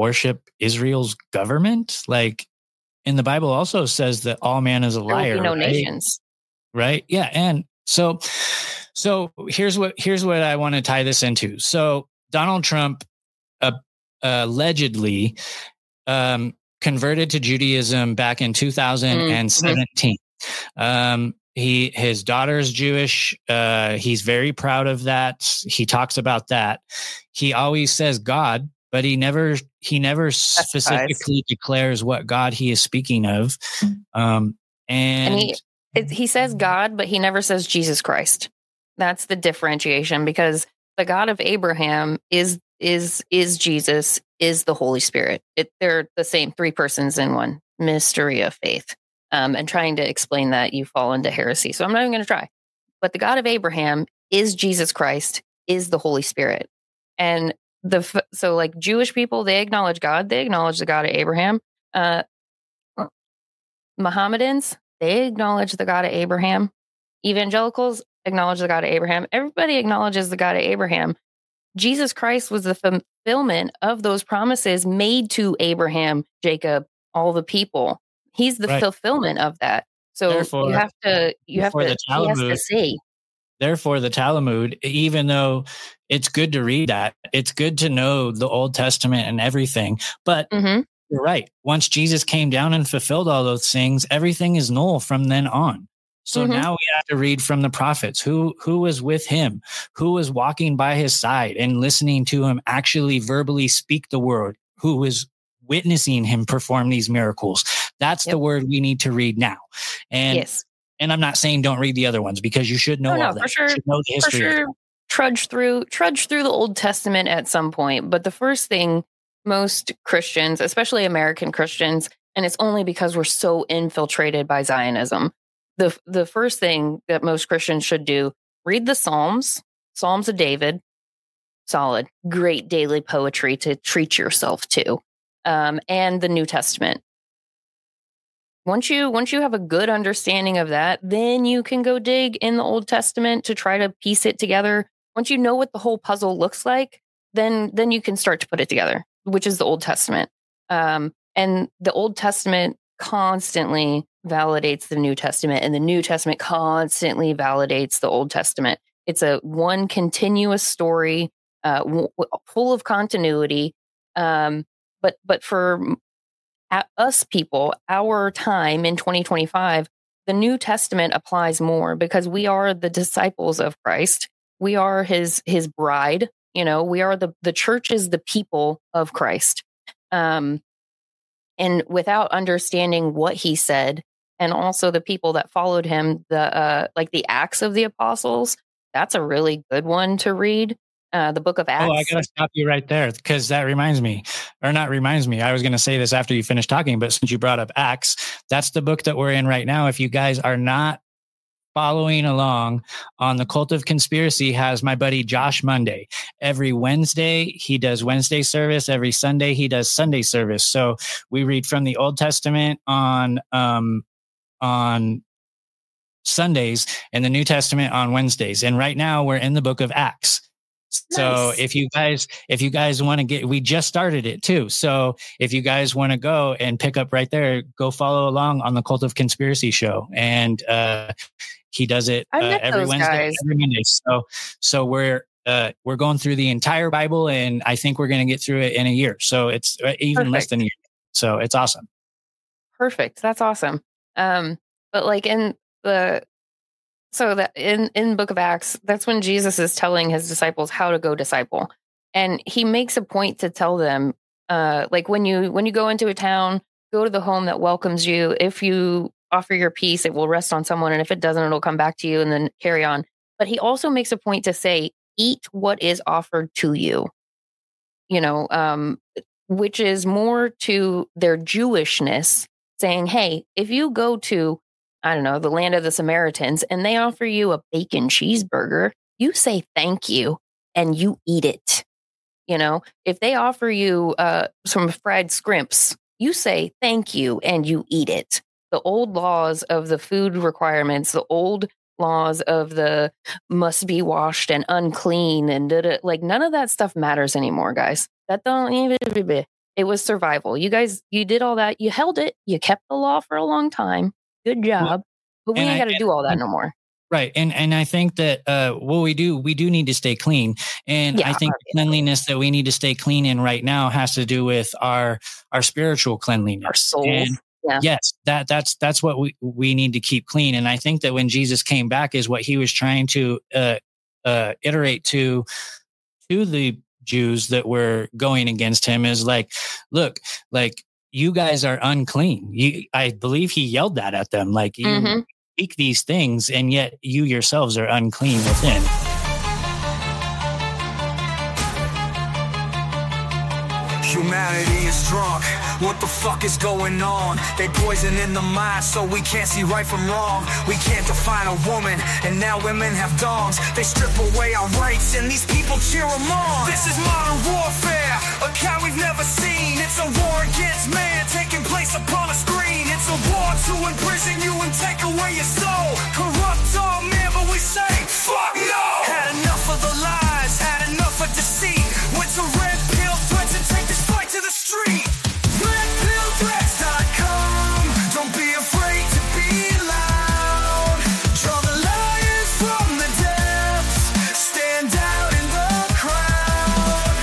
worship Israel's government? Like, in the Bible also says that all man is a liar. There will be no right? nations. Right. Yeah. And so, so here's what, here's what I want to tie this into. So Donald Trump uh, allegedly um, converted to Judaism back in two thousand seventeen. Mm-hmm. Um, he, his daughter's Jewish. Uh, he's very proud of that. He talks about that. He always says God, but he never, he never That's specifically nice. declares what God he is speaking of. Um, and, and he, it, he says God, but he never says Jesus Christ. That's the differentiation, because the God of Abraham is, is, is Jesus, is the Holy Spirit. It, they're the same, three persons in one, mystery of faith. Um, and trying to explain that, you fall into heresy. So I'm not even going to try. But the God of Abraham is Jesus Christ, is the Holy Spirit. And the so like Jewish people, they acknowledge God. They acknowledge the God of Abraham. Uh, Mohammedans, they acknowledge the God of Abraham. Evangelicals acknowledge the God of Abraham. Everybody acknowledges the God of Abraham. Jesus Christ was the fulfillment of those promises made to Abraham, Jacob, all the people. He's the right. fulfillment of that. So therefore, you have to, you have to, he has to say. Therefore, the Talmud, even though it's good to read that, it's good to know the Old Testament and everything. But mm-hmm. you're right. Once Jesus came down and fulfilled all those things, everything is null from then on. So mm-hmm. now we have to read from the prophets. Who who was with him? Who was walking by his side and listening to him actually verbally speak the word? Who was witnessing him perform these miracles? That's yep. the word we need to read now. And yes. And I'm not saying don't read the other ones, because you should know oh, no, all that. For sure, you should know the history. For sure, trudge through, trudge through the Old Testament at some point. But the first thing most Christians, especially American Christians, and it's only because we're so infiltrated by Zionism, the the first thing that most Christians should do: read the Psalms, Psalms of David, solid, great daily poetry to treat yourself to, um, and the New Testament. Once you once you have a good understanding of that, then you can go dig in the Old Testament to try to piece it together. Once you know what the whole puzzle looks like, then then you can start to put it together, which is the Old Testament. Um, and the Old Testament constantly validates the New Testament, and the New Testament constantly validates the Old Testament. It's a one continuous story, uh, w- full of continuity. Um, but but for At us people, our time in twenty twenty-five, the New Testament applies more, because we are the disciples of Christ. We are his his bride. You know, we are the the church is the people of Christ. Um, and without understanding what he said, and also the people that followed him, the uh, like the Acts of the Apostles, that's a really good one to read. Uh, the book of Acts. Oh, I got to stop you right there, because that reminds me, or not reminds me. I was going to say this after you finish talking, but since you brought up Acts, that's the book that we're in right now. If you guys are not following along on the Cult of Conspiracy, has my buddy Josh Monday. Every Wednesday, he does Wednesday service. Every Sunday, he does Sunday service. So we read from the Old Testament on, um, on Sundays, and the New Testament on Wednesdays. And right now we're in the book of Acts. So nice. if you guys, if you guys want to get, we just started it too. So if you guys want to go and pick up right there, go follow along on the Cult of Conspiracy show. And, uh, he does it uh, every Wednesday, guys. every Monday. So, so we're, uh, we're going through the entire Bible, and I think we're going to get through it in a year. So it's even Perfect. less than a year. So it's awesome. Perfect. That's awesome. Um, but like in the, So that in, in Book of Acts, that's when Jesus is telling his disciples how to go disciple. And he makes a point to tell them, uh, like when you when you go into a town, go to the home that welcomes you. If you offer your peace, it will rest on someone. And if it doesn't, it'll come back to you, and then carry on. But he also makes a point to say, eat what is offered to you, you know, um, which is more to their Jewishness, saying, hey, if you go to I don't know, the land of the Samaritans, and they offer you a bacon cheeseburger, you say thank you and you eat it. You know, if they offer you uh, some fried scrimps, you say thank you and you eat it. The old laws of the food requirements, the old laws of the must be washed and unclean, and da-da, like none of that stuff matters anymore, guys. That don't even It was survival. You guys, you did all that. You held it. You kept the law for a long time. Good job. Well, but we ain't got to do all that no more. Right. And and I think that uh, what we do, we do need to stay clean. And yeah, I think the cleanliness that we need to stay clean in right now has to do with our our spiritual cleanliness. Our souls. And yeah. Yes, that that's that's what we, we need to keep clean. And I think that when Jesus came back is what he was trying to uh, uh, iterate to to the Jews that were going against him is like, look, like you guys are unclean. You, I believe he yelled that at them, like you mm-hmm. speak these things, and yet you yourselves are unclean within. Humanity is drunk. What the fuck is going on? They poison in the mind so we can't see right from wrong. We can't define a woman, and now women have dogs. They strip away our rights, and these people cheer them on. This is modern warfare, a kind we've never seen. It's a war against man taking place upon a screen. It's a war to imprison you and take away your soul. Corrupt all men, but we say, fuck no! Had enough of the lies, had enough of deceit. Went to red pill threats and take this fight to the street. red pill threats dot com. Don't be afraid to be loud. Draw the lions from the depths. Stand out in the crowd.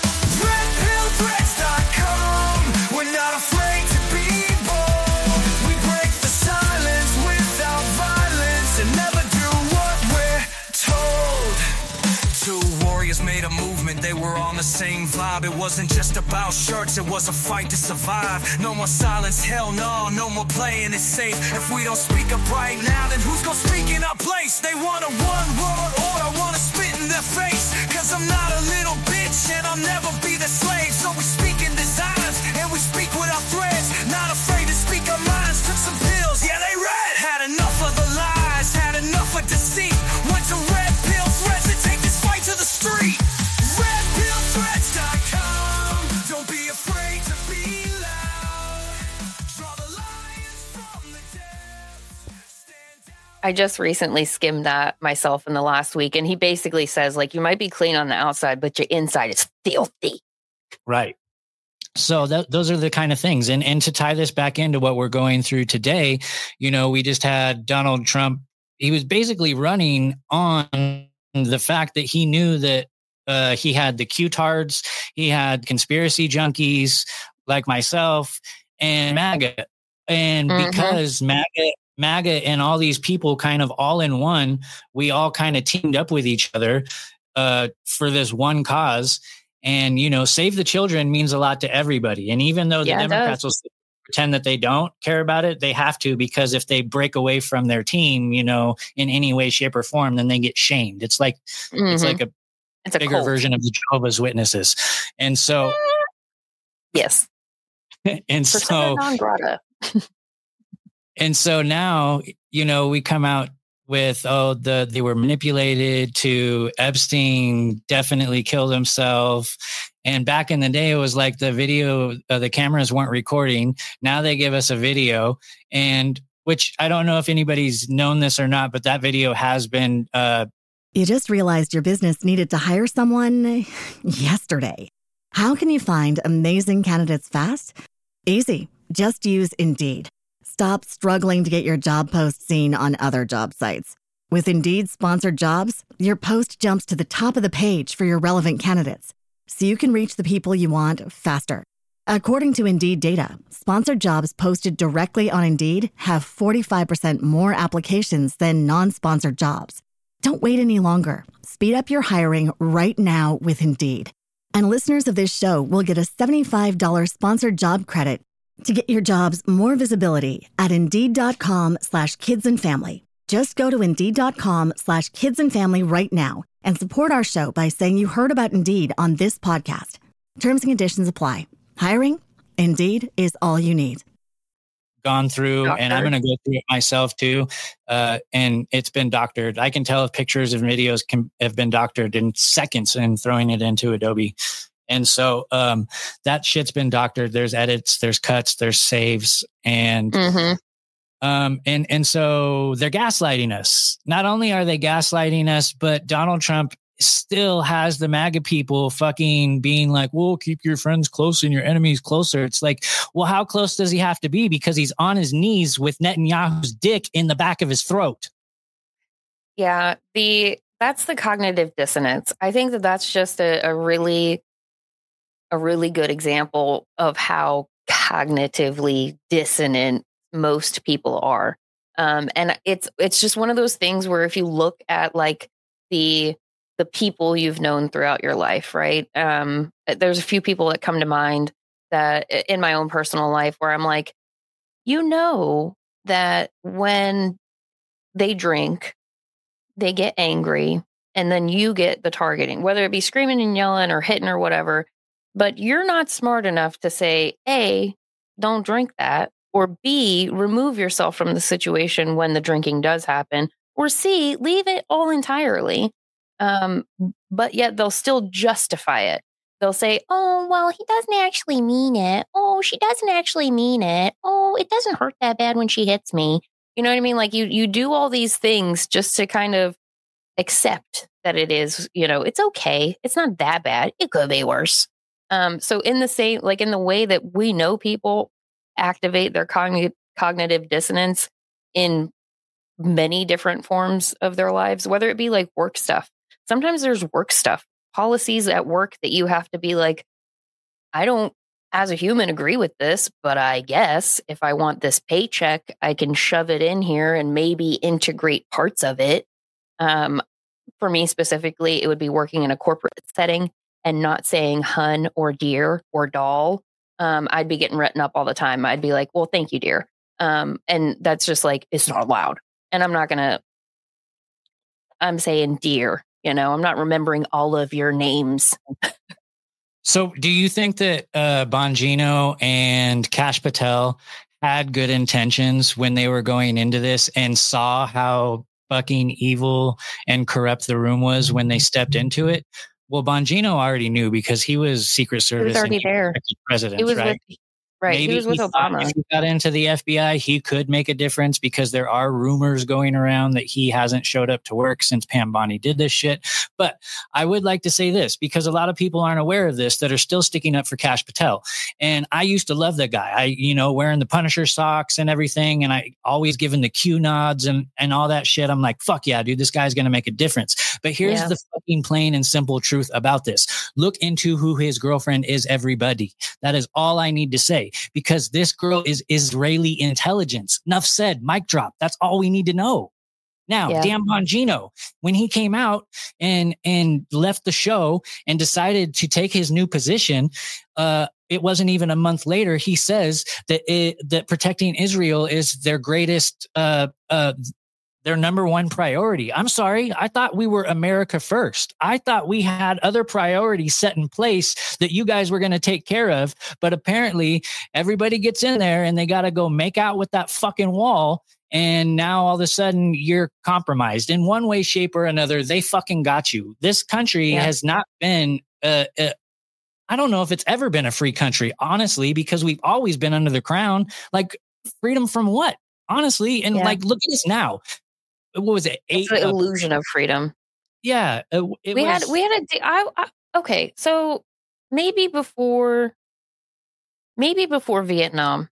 red pill threats dot com. We're not afraid to be bold. We break the silence without violence and never do what we're told. Two warriors made a movement, they were on the same vibe. It wasn't just about shirts, it was a fight to survive. No more silence, hell no, no more playing it safe. If we don't speak up right now, then who's gonna speak in our place? They want a one world order, wanna spit in their face. Cause I'm not a little bitch and I'll never be the slave. So we speak in designs and we speak with our threads. Not afraid to speak our minds, took some pills, yeah they read. Had enough of the lies, had enough of deceit. Went to red pill threats and take this fight to the street. red pill threats dot com. Don't be afraid to be loud. Draw the lions from the depths. I just recently skimmed that myself in the last week, and he basically says, like, you might be clean on the outside, but your inside is filthy. Right. So th- those are the kind of things. And and to tie this back into what we're going through today, you know, we just had Donald Trump. He was basically running on the fact that he knew that uh, he had the Q-tards, he had conspiracy junkies like myself and MAGA. And mm-hmm. because MAGA, MAGA and all these people kind of all in one, we all kind of teamed up with each other uh, for this one cause. And, you know, save the children means a lot to everybody. And even though the yeah, Democrats will pretend that they don't care about it, they have to, because if they break away from their team, you know, in any way, shape or form, then they get shamed. It's like, mm-hmm. it's like a it's bigger a version of the Jehovah's Witnesses. And so, yes. And so, and so now, you know, we come out with, oh, the they were manipulated to Epstein definitely killed himself. And back in the day, it was like the video, uh, the cameras weren't recording. Now they give us a video, and which I don't know if anybody's known this or not, but that video has been. Uh, you just realized your business needed to hire someone yesterday. How can you find amazing candidates fast? Easy. Just use Indeed. Stop struggling to get your job post seen on other job sites. With Indeed sponsored jobs, your post jumps to the top of the page for your relevant candidates, so you can reach the people you want faster. According to Indeed data, sponsored jobs posted directly on Indeed have forty-five percent more applications than non-sponsored jobs. Don't wait any longer. Speed up your hiring right now with Indeed. And listeners of this show will get a seventy-five dollars sponsored job credit to get your jobs more visibility at Indeed.com slash kids and family. Just go to Indeed.com slash kids and family right now and support our show by saying you heard about Indeed on this podcast. Terms and conditions apply. Hiring? Indeed is all you need. Gone through, Doctor. And I'm going to go through it myself too. Uh, and it's been doctored. I can tell if pictures and videos can have been doctored in seconds and throwing it into Adobe. And so um, that shit's been doctored. There's edits, there's cuts, there's saves, and mm-hmm. um, and and so they're gaslighting us. Not only are they gaslighting us, but Donald Trump still has the MAGA people fucking being like, well, keep your friends close and your enemies closer. It's like, well, how close does he have to be? Because he's on his knees with Netanyahu's dick in the back of his throat. Yeah, the that's the cognitive dissonance. I think that that's just a, a really, a really good example of how cognitively dissonant most people are. Um, and it's it's just one of those things where if you look at like the the people you've known throughout your life, right? Um, there's a few people that come to mind that in my own personal life where I'm like, you know, that when they drink, they get angry, and then you get the targeting, whether it be screaming and yelling or hitting or whatever. But you're not smart enough to say, A, don't drink that, or B, remove yourself from the situation when the drinking does happen, or C, leave it all entirely. Um, but yet they'll still justify it. They'll say, oh, well, he doesn't actually mean it. Oh, she doesn't actually mean it. Oh, it doesn't hurt that bad when she hits me. You know what I mean? Like you, you do all these things just to kind of accept that it is, you know, it's okay. It's not that bad. It could be worse. Um, so in the same, like in the way that we know people activate their cognitive cognitive dissonance in many different forms of their lives, whether it be like work stuff. Sometimes there's work stuff, policies at work that you have to be like, I don't, as a human, agree with this, but I guess if I want this paycheck, I can shove it in here and maybe integrate parts of it. Um, for me specifically, it would be working in a corporate setting and not saying hun or dear or doll. Um, I'd be getting written up all the time. I'd be like, well, thank you, dear. Um, and that's just like, it's not allowed. And I'm not going to, I'm saying dear, you know, I'm not remembering all of your names. So do you think that uh, Bongino and Kash Patel had good intentions when they were going into this and saw how fucking evil and corrupt the room was when they stepped into it? Well, Bongino already knew because he was Secret Service. He was already there. President, he was right? With, right. Maybe he was with he Obama. If he got into the F B I, he could make a difference because there are rumors going around that he hasn't showed up to work since Pam Bondi did this shit. But I would like to say this because a lot of people aren't aware of this that are still sticking up for Kash Patel. And I used to love that guy. I, you know, wearing the Punisher socks and everything. And I always giving the Q nods and, and all that shit. I'm like, fuck yeah, dude, this guy's going to make a difference. But here's yeah. the fucking plain and simple truth about this. Look into who his girlfriend is, everybody. That is all I need to say because this girl is Israeli intelligence. Enough said, mic drop. That's all we need to know. Now, yeah. Dan Bongino, when he came out and and left the show and decided to take his new position, uh, it wasn't even a month later. He says that it, that protecting Israel is their greatest, uh, uh, their number one priority. I'm sorry. I thought we were America first. I thought we had other priorities set in place that you guys were going to take care of. But apparently everybody gets in there and they got to go make out with that fucking wall. And now all of a sudden you're compromised in one way, shape or another. They fucking got you. This country yeah. has not been, uh, uh, I don't know if it's ever been a free country, honestly, because we've always been under the crown. Like freedom from what? Honestly. And yeah. like, look at us now. What was it? Eight, it's the illusion uh, of freedom. Yeah. It, it we was, had, we had a, I, I, okay. So maybe before, maybe before Vietnam,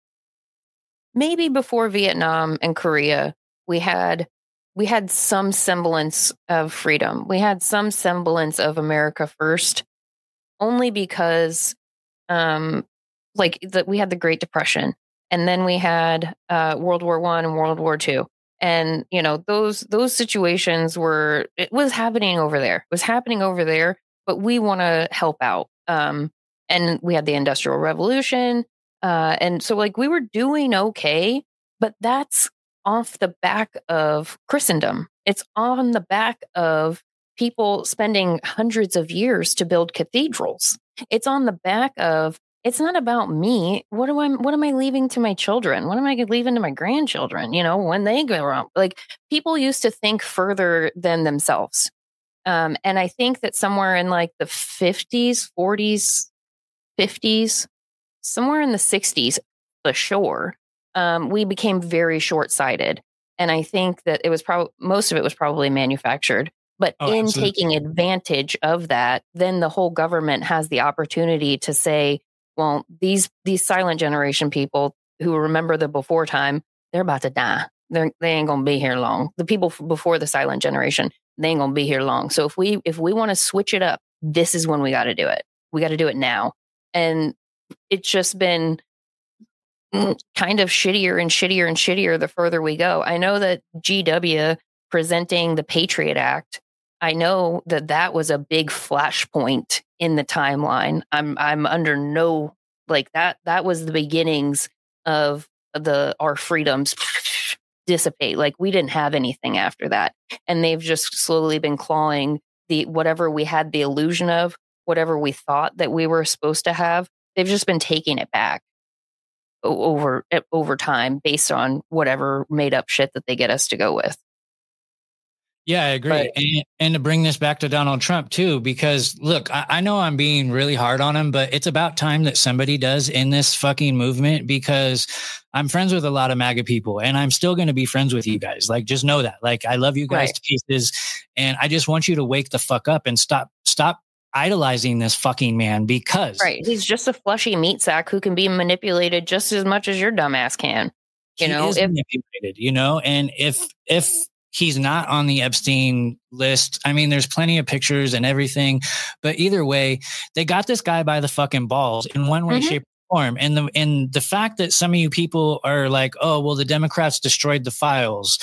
maybe before Vietnam and Korea, we had, we had some semblance of freedom. We had some semblance of America first, only because, um, like that we had the Great Depression and then we had, uh, World War One and World War Two. And, you know, those those situations were, it was happening over there. It was happening over there, but we want to help out. Um, and we had the Industrial Revolution. Uh, and so, like, we were doing okay, but that's off the back of Christendom. It's on the back of people spending hundreds of years to build cathedrals. It's on the back of, it's not about me. What do I, what am I leaving to my children? What am I leaving to my grandchildren? You know, when they go around, like people used to think further than themselves. Um, and I think that somewhere in like the fifties, forties, fifties, somewhere in the sixties, for sure, um, we became very short-sighted. And I think that it was probably, most of it was probably manufactured. But Oh, in absolutely. taking advantage of that, then the whole government has the opportunity to say, well, these these silent generation people who remember the before time, they're about to die. They're, they ain't going to be here long. The people f- before the silent generation, they ain't going to be here long. So if we if we want to switch it up, this is when we got to do it. We got to do it now. And it's just been kind of shittier and shittier and shittier the further we go. I know that G W presenting the Patriot Act, I know that that was a big flashpoint in the timeline. I'm I'm under no like that. That was the beginnings of the our freedoms dissipate. Like we didn't have anything after that, and they've just slowly been clawing the whatever we had the illusion of, whatever we thought that we were supposed to have. They've just been taking it back over over time based on whatever made up shit that they get us to go with. Yeah, I agree. But, and, and to bring this back to Donald Trump, too, because look, I, I know I'm being really hard on him, but it's about time that somebody does in this fucking movement, because I'm friends with a lot of MAGA people and I'm still going to be friends with you guys. Like, just know that. Like, I love you guys right. to pieces. And I just want you to wake the fuck up and stop, stop idolizing this fucking man, because right. He's just a fleshy meat sack who can be manipulated just as much as your dumbass can. You he know, is if, manipulated, you know, and if, if, he's not on the Epstein list. I mean, there's plenty of pictures and everything, but either way, they got this guy by the fucking balls in one way, mm-hmm. shape, or form. And the and the fact that some of you people are like, oh, well, the Democrats destroyed the files,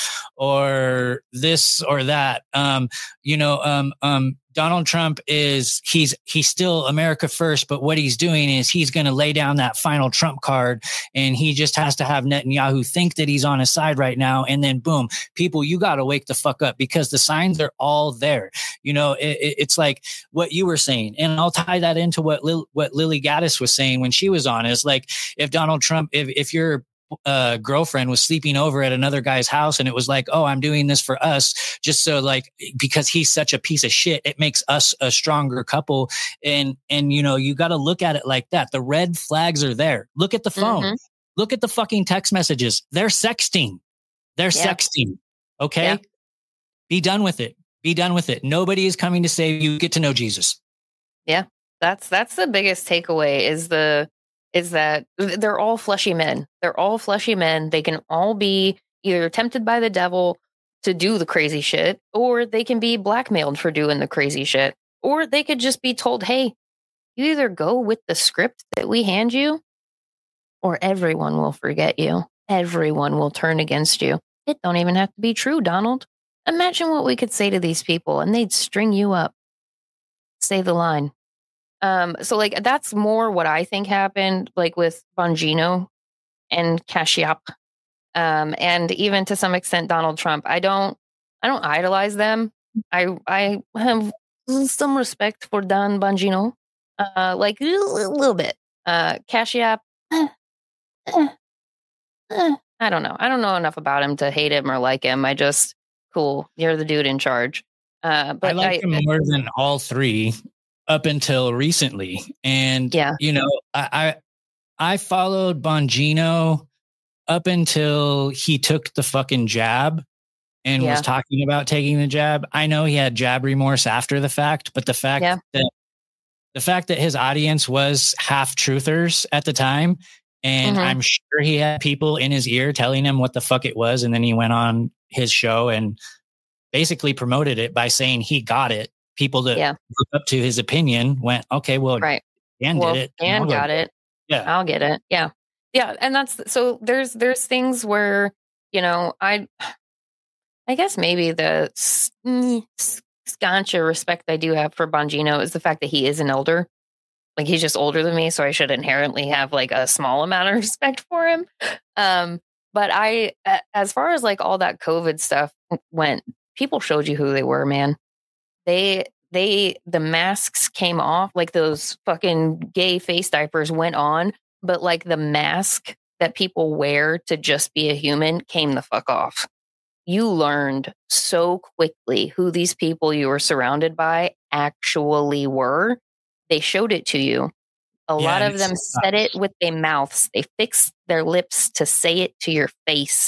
or this or that. Um, you know, um, um, Donald Trump is he's he's still America first, but what he's doing is he's going to lay down that final Trump card, and he just has to have Netanyahu think that he's on his side right now, and then boom, people, you got to wake the fuck up, because the signs are all there. You know, it, it's like what you were saying, and I'll tie that into what Lil, what Lily Gaddis was saying when she was on. Is like if Donald Trump, if if you're uh, girlfriend was sleeping over at another guy's house, and it was like, oh, I'm doing this for us, just so like, because he's such a piece of shit, it makes us a stronger couple. And, and, you know, you got to look at it like that. The red flags are there. Look at the phone. Mm-hmm. Look at the fucking text messages. They're sexting. They're yeah. sexting. Okay. Yeah. Be done with it. Be done with it. Nobody is coming to save you. Get to know Jesus. Yeah. That's, that's the biggest takeaway is the, is that they're all fleshy men. They're all fleshy men. They can all be either tempted by the devil to do the crazy shit, or they can be blackmailed for doing the crazy shit, or they could just be told, hey, you either go with the script that we hand you, or everyone will forget you. Everyone will turn against you. It don't even have to be true, Donald. Imagine what we could say to these people and they'd string you up. Say the line. Um, so like that's more what I think happened, like with Bongino and Kashiap, um, and even to some extent Donald Trump. I don't, I don't idolize them. I I have some respect for Don Bongino, uh, like a little bit. Uh, Kashiap, eh, eh, eh, I don't know. I don't know enough about him to hate him or like him. I just cool. You're the dude in charge. Uh, but I like I, him more than all three. Up until recently. And, yeah. you know, I, I, I followed Bongino up until he took the fucking jab and yeah. was talking about taking the jab. I know he had jab remorse after the fact, but the fact yeah. that the fact that his audience was half truthers at the time, and mm-hmm. I'm sure he had people in his ear telling him what the fuck it was. And then he went on his show and basically promoted it by saying he got it. People that yeah. look up to his opinion went, okay, well, right. Dan well, did it. Dan got it. Yeah. I'll get it. Yeah. Yeah. And that's, so there's, there's things where, you know, I, I guess maybe the scancha respect I do have for Bongino is the fact that he is an elder. Like he's just older than me. So I should inherently have like a small amount of respect for him. Um, but I, as far as like all that COVID stuff went, people showed you who they were, man. They, they, the masks came off, like those fucking gay face diapers went on, but like the mask that people wear to just be a human came the fuck off. You learned so quickly who these people you were surrounded by actually were. They showed it to you. A yeah, lot of them said it with their mouths. They fixed their lips to say it to your face.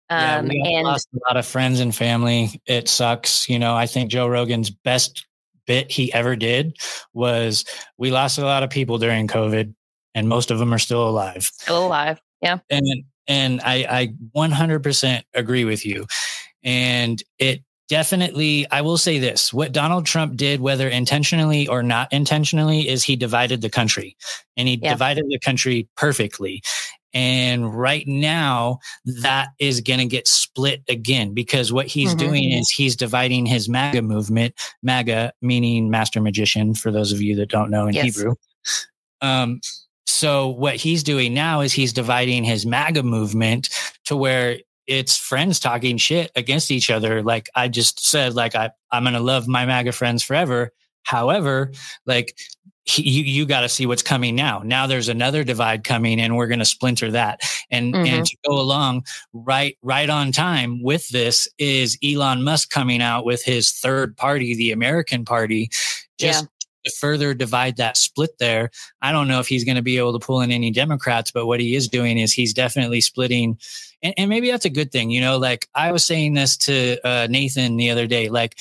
Yeah, Um, we and lost a lot of friends and family. It sucks. You know, I think Joe Rogan's best bit he ever did was we lost a lot of people during COVID, and most of them are still alive. Still alive. Yeah. And and I, I one hundred percent agree with you. And it definitely, I will say this, what Donald Trump did, whether intentionally or not intentionally, is he divided the country, and he yeah. divided the country perfectly. And right now, that is going to get split again, because what he's mm-hmm. doing is he's dividing his MAGA movement, MAGA meaning master magician, for those of you that don't know in yes. Hebrew. Um, so what he's doing now is he's dividing his MAGA movement to where it's friends talking shit against each other. Like I just said, like I, I'm going to love my MAGA friends forever. However, like he, you, you got to see what's coming now. Now there's another divide coming, and we're going to splinter that. And mm-hmm. and to go along right right on time with this is Elon Musk coming out with his third party, the American Party, just yeah. to further divide that split there. I don't know if he's going to be able to pull in any Democrats, but what he is doing is he's definitely splitting. And, and maybe that's a good thing. You know, like I was saying this to uh, Nathan the other day, like,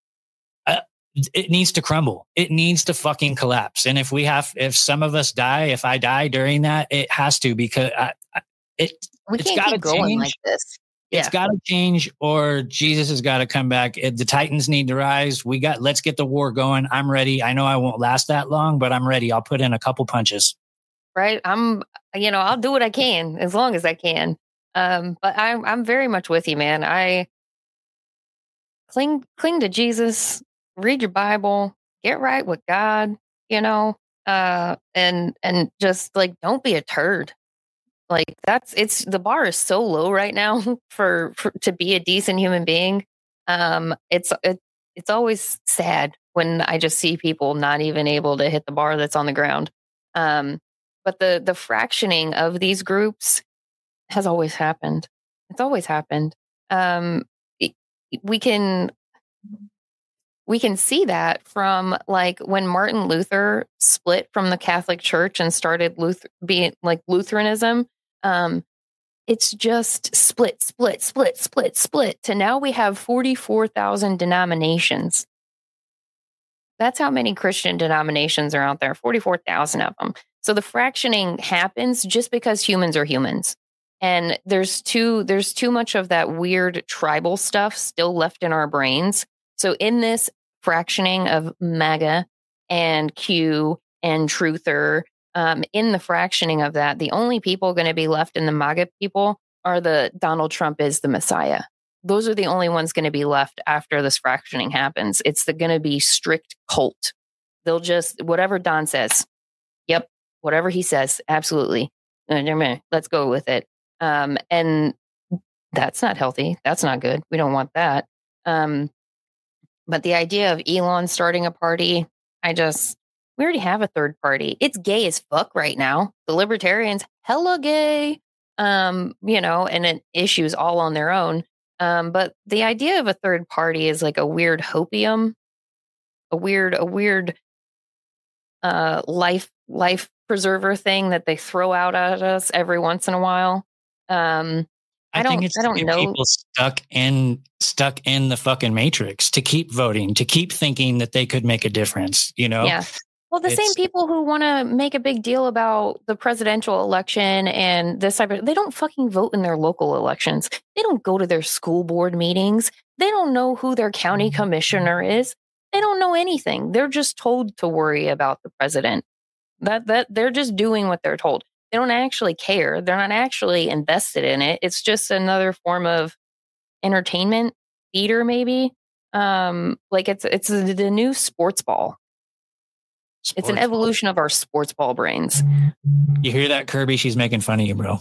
it needs to crumble. It needs to fucking collapse. And if we have, if some of us die, if I die during that, it has to, because I, I, it, we it's can't keep going change. like this. Yeah. It's got to change, or Jesus has got to come back. It, the Titans need to rise. We got, let's get the war going. I'm ready. I know I won't last that long, but I'm ready. I'll put in a couple punches. Right. I'm, you know, I'll do what I can as long as I can. Um, but I'm, I'm very much with you, man. I cling, cling to Jesus. Read your Bible, get right with God, you know, uh, and, and just like, don't be a turd. Like that's, it's, the bar is so low right now for, for to be a decent human being. Um, it's, it, it's always sad when I just see people not even able to hit the bar that's on the ground. Um, but the, the fractioning of these groups has always happened. It's always happened. Um, we can, We can see that from like when Martin Luther split from the Catholic Church and started Luther being like Lutheranism. Um, it's just split, split, split, split, split to now we have forty-four thousand denominations. That's how many Christian denominations are out there, forty-four thousand of them. So the fractioning happens just because humans are humans. And there's too, there's too much of that weird tribal stuff still left in our brains. So in this fractioning of MAGA and Q and Truther, um, in the fractioning of that, the only people going to be left in the MAGA people are the Donald Trump is the Messiah. Those are the only ones going to be left after this fractioning happens. It's the going to be strict cult. They'll just, whatever Don says. Yep. Whatever he says. Absolutely. Let's go with it. Um, and that's not healthy. That's not good. We don't want that. Um, But the idea of Elon starting a party, I just, we already have a third party. It's gay as fuck right now. The libertarians, hella gay, um, you know, and it issues all on their own. Um, but the idea of a third party is like a weird hopium, a weird, a weird uh, life, life preserver thing that they throw out at us every once in a while. Um, I, I don't, think it's I don't know. People stuck in stuck in the fucking matrix to keep voting, to keep thinking that they could make a difference. You know, yeah. Well, the it's, same people who want to make a big deal about the presidential election and this type of, they don't fucking vote in their local elections. They don't go to their school board meetings. They don't know who their county commissioner is. They don't know anything. They're just told to worry about the president. That that they're just doing what they're told. They don't actually care. They're not actually invested in it. It's just another form of entertainment, theater, maybe. Um, like it's it's the new sports ball. Sports it's an evolution ball. Of our sports ball brains. You hear that, Kirby? She's making fun of you, bro.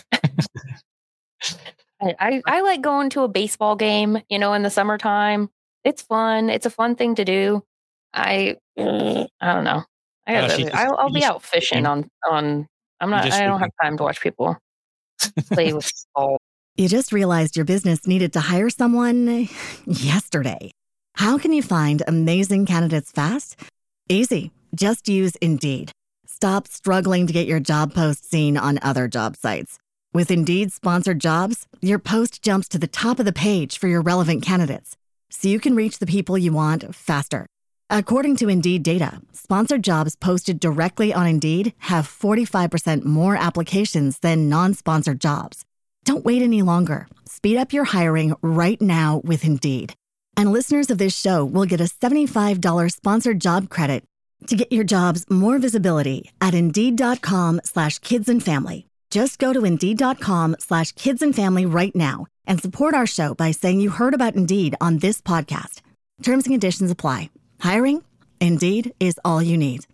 I, I, I like going to a baseball game, you know, in the summertime. It's fun. It's a fun thing to do. I I don't know. I gotta, uh, just, I'll, I'll be out fishing on on. I'm not. I don't have time to watch people play with ball. You just realized your business needed to hire someone yesterday. How can you find amazing candidates fast? Easy. Just use Indeed. Stop struggling to get your job post seen on other job sites. With Indeed sponsored jobs, your post jumps to the top of the page for your relevant candidates, so you can reach the people you want faster. According to Indeed data, sponsored jobs posted directly on Indeed have forty-five percent more applications than non-sponsored jobs. Don't wait any longer. Speed up your hiring right now with Indeed. And listeners of this show will get a seventy-five dollars sponsored job credit to get your jobs more visibility at Indeed.com slash kids and family. Just go to Indeed.com slash kids and family right now and support our show by saying you heard about Indeed on this podcast. Terms and conditions apply. Hiring? Indeed is all you need.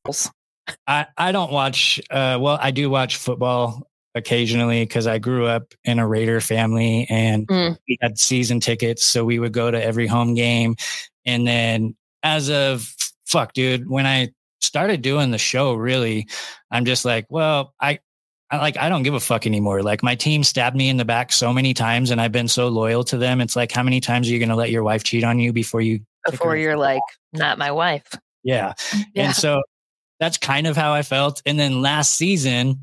I, I don't watch, uh, well, I do watch football occasionally because I grew up in a Raider family and mm. we had season tickets. So we would go to every home game. And then as of, fuck, dude, when I started doing the show, really, I'm just like, well, I, I like, I don't give a fuck anymore. Like my team stabbed me in the back so many times and I've been so loyal to them. It's like, how many times are you going to let your wife cheat on you before you Before you're like, not my wife. Yeah. yeah. And so that's kind of how I felt. And then last season,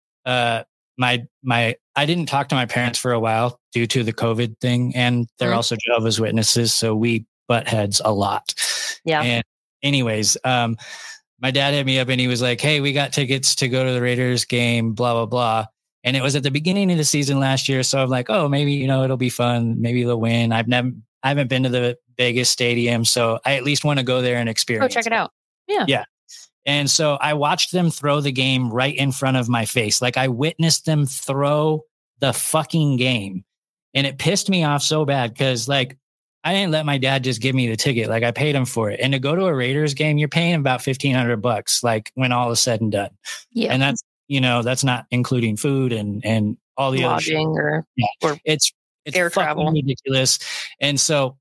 uh, my, my, I didn't talk to my parents for a while due to the COVID thing. And they're mm-hmm. also Jehovah's Witnesses. So we butt heads a lot. Yeah. And anyways, um, my dad hit me up and he was like, hey, we got tickets to go to the Raiders game, blah, blah, blah. And it was at the beginning of the season last year. So I'm like, oh, maybe, you know, it'll be fun. Maybe they'll win. I've never, I haven't been to the Vegas stadium, so I at least want to go there and experience. Go check it out. Yeah. Yeah. And so I watched them throw the game right in front of my face. Like I witnessed them throw the fucking game. And it pissed me off so bad because like I didn't let my dad just give me the ticket. Like I paid him for it. And to go to a Raiders game, you're paying about fifteen hundred bucks, like when all is said and done. Yeah. And that's, you know, that's not including food and, and all the lodging other or, yeah. or it's, it's air fucking travel. ridiculous. And so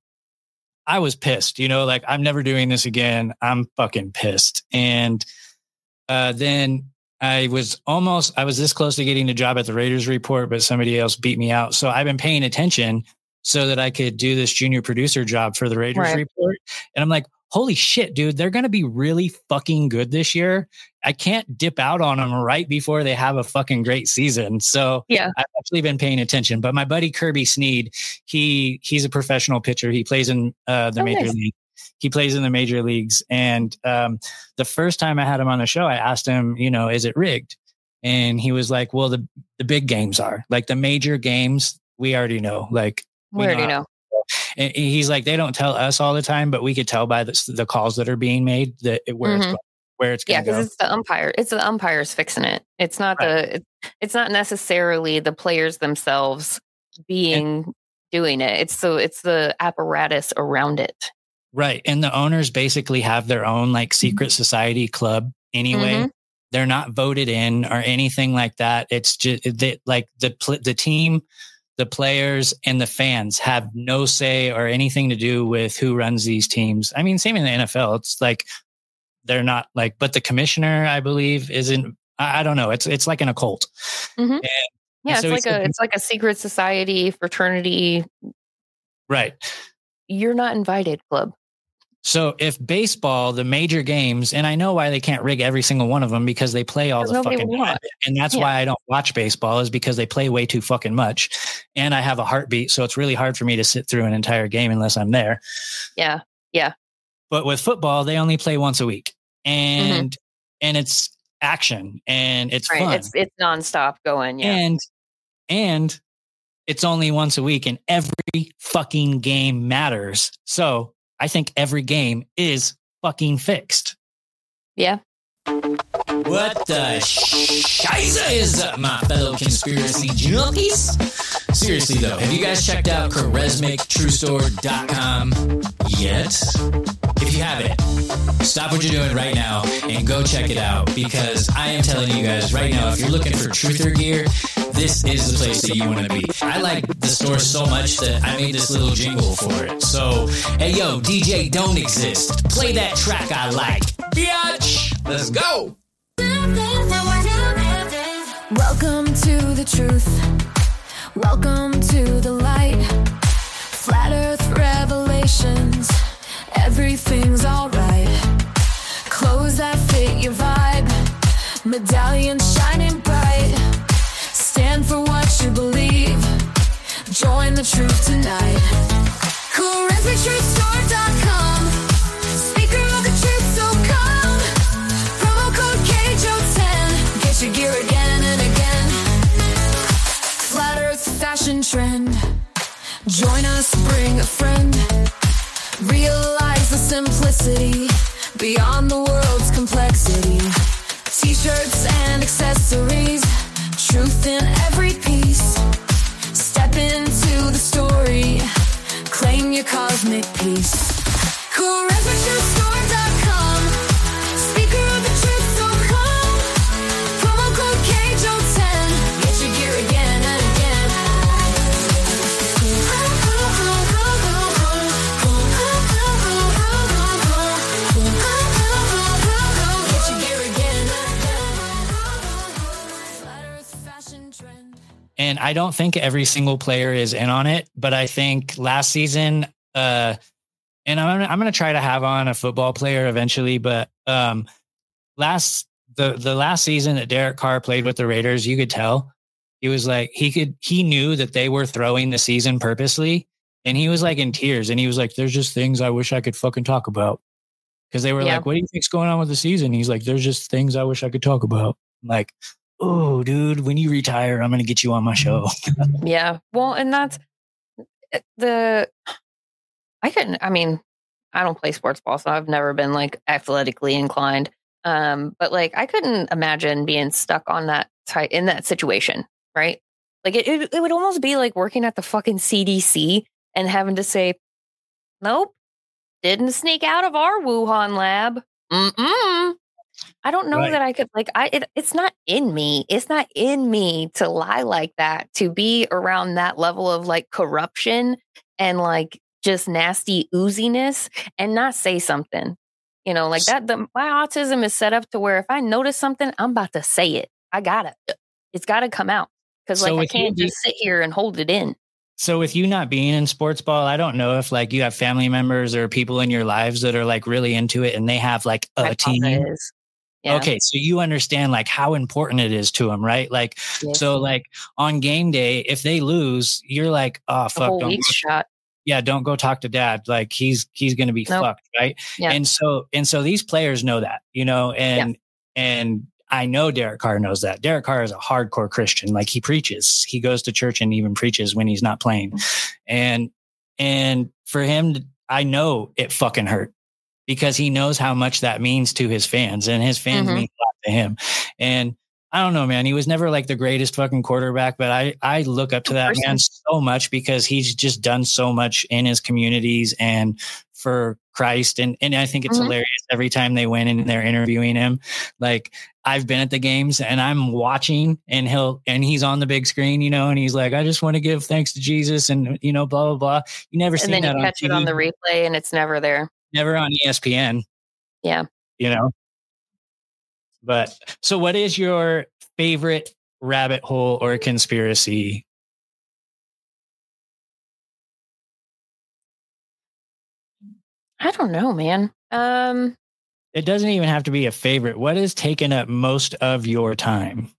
I was pissed, you know, like I'm never doing this again. I'm fucking pissed. And uh, then I was almost, I was this close to getting a job at the Raiders Report, but somebody else beat me out. So I've been paying attention so that I could do this junior producer job for the Raiders right. Report. And I'm like, holy shit, dude, they're going to be really fucking good this year. I can't dip out on them right before they have a fucking great season. So yeah, I've actually been paying attention. But my buddy Kirby Snead, he he's a professional pitcher. He plays in uh, the oh, major nice. league. He plays in the major leagues. And um, the first time I had him on the show, I asked him, you know, is it rigged? And he was like, well, the the big games are like the major games. We already know. Like we, we already know. know. And he's like, they don't tell us all the time, but we could tell by the, the calls that are being made that it, where mm-hmm. it's where it's going yeah, because it's the umpire. It's the umpires fixing it. It's not right. the. It, it's not necessarily the players themselves being and, doing it. It's so it's the apparatus around it. Right, and the owners basically have their own like secret society club anyway. Mm-hmm. They're not voted in or anything like that. It's just they, like the the team. The players and the fans have no say or anything to do with who runs these teams. I mean, same in the N F L. It's like they're not like, but the commissioner, I believe, isn't. I, I don't know. It's it's like an occult. Mm-hmm. And, yeah, and so it's like a it's like a secret society fraternity. Right. You're not invited, club. So if baseball, the major games, and I know why they can't rig every single one of them because they play all the fucking time. And that's yeah. why I don't watch baseball is because they play way too fucking much. And I have a heartbeat. So it's really hard for me to sit through an entire game unless I'm there. Yeah. Yeah. But with football, they only play once a week and, mm-hmm. and it's action and it's right. fun. It's, it's nonstop going. Yeah. And, and it's only once a week and every fucking game matters. So I think every game is fucking fixed. Yeah. What the shiza is up, my fellow conspiracy junkies? Seriously though, have you guys checked out charismatic true store dot com yet? If you haven't, stop what you're doing right now and go check it out because I am telling you guys right now, if you're looking for truther gear, this is the place that you want to be. I like the store so much that I made this little jingle for it. So, hey yo, D J Don't Exist, play that track I like. Biatch, let's go. Welcome to the truth. Welcome to the light. Flat Earth revelations. Everything's alright. Clothes that fit your vibe. Medallions shining bright. Stand for Join the truth tonight. Charismatic Truth Store dot com. Speaker of the truth, so come. Promo code K J O ten. Get your gear again and again. Flat Earth fashion trend. Join us, bring a friend. Realize the simplicity beyond the world's complexity. T-shirts and accessories, truth in every piece. Step into the story, claim your cosmic peace. Charismatic Truth Store dot com. Speaker of the truth, so come. Promo code K J O ten. Get your gear again and again. Get your gear again and again. And I don't think every single player is in on it, but I think last season, uh, and I'm I'm going to try to have on a football player eventually, but um, last the the last season that Derek Carr played with the Raiders, you could tell he was like he could he knew that they were throwing the season purposely, and he was like in tears, and he was like, "There's just things I wish I could fucking talk about," because they were Yeah. like, "What do you think's going on with the season?" He's like, "There's just things I wish I could talk about." I'm like, oh, dude, when you retire, I'm going to get you on my show. Yeah. Well, and that's the, I couldn't, I mean, I don't play sports ball, so I've never been like athletically inclined. Um, but like, I couldn't imagine being stuck on that type in that situation. Right. Like it, it, it would almost be like working at the fucking C D C and having to say, nope, didn't sneak out of our Wuhan lab. Mm-mm. I don't know Right. that I could like I it, it's not in me. It's not in me to lie like that, to be around that level of like corruption and like just nasty ooziness and not say something. You know, like that the my autism is set up to where if I notice something, I'm about to say it. I gotta it's gotta come out. Cause So like I with you can't be- just sit here and hold it in. So with you not being in sports ball, I don't know if like you have family members or people in your lives that are like really into it and they have like a My team. father is. Yeah. Okay, so you understand like how important it is to them, right? Like, Yes. so like on game day, if they lose, you're like, oh The fuck, whole don't week's shot. yeah, don't go talk to dad. Like he's he's gonna be Nope. fucked, right? Yeah. And so and so these players know that, you know, and and I know Derek Carr knows that. Derek Carr is a hardcore Christian. Like he preaches, he goes to church and even preaches when he's not playing. And and for him, I know it fucking hurt because he knows how much that means to his fans, and his fans Mhm. mean a lot to him. And I don't know, man. He was never like the greatest fucking quarterback, but I, I look up to that man so much because he's just done so much in his communities and for Christ. And, and I think it's Mhm. hilarious every time they win and they're interviewing him. Like I've been at the games and I'm watching and he'll, and he's on the big screen, you know, and he's like, I just want to give thanks to Jesus and, you know, blah, blah, blah. You never And seen then that you on catch T V. it on the replay and it's never there. Never on E S P N, Yeah. you know? But so what is your favorite rabbit hole or conspiracy? I don't know, man. Um, It doesn't even have to be a favorite. What is taking up most of your time?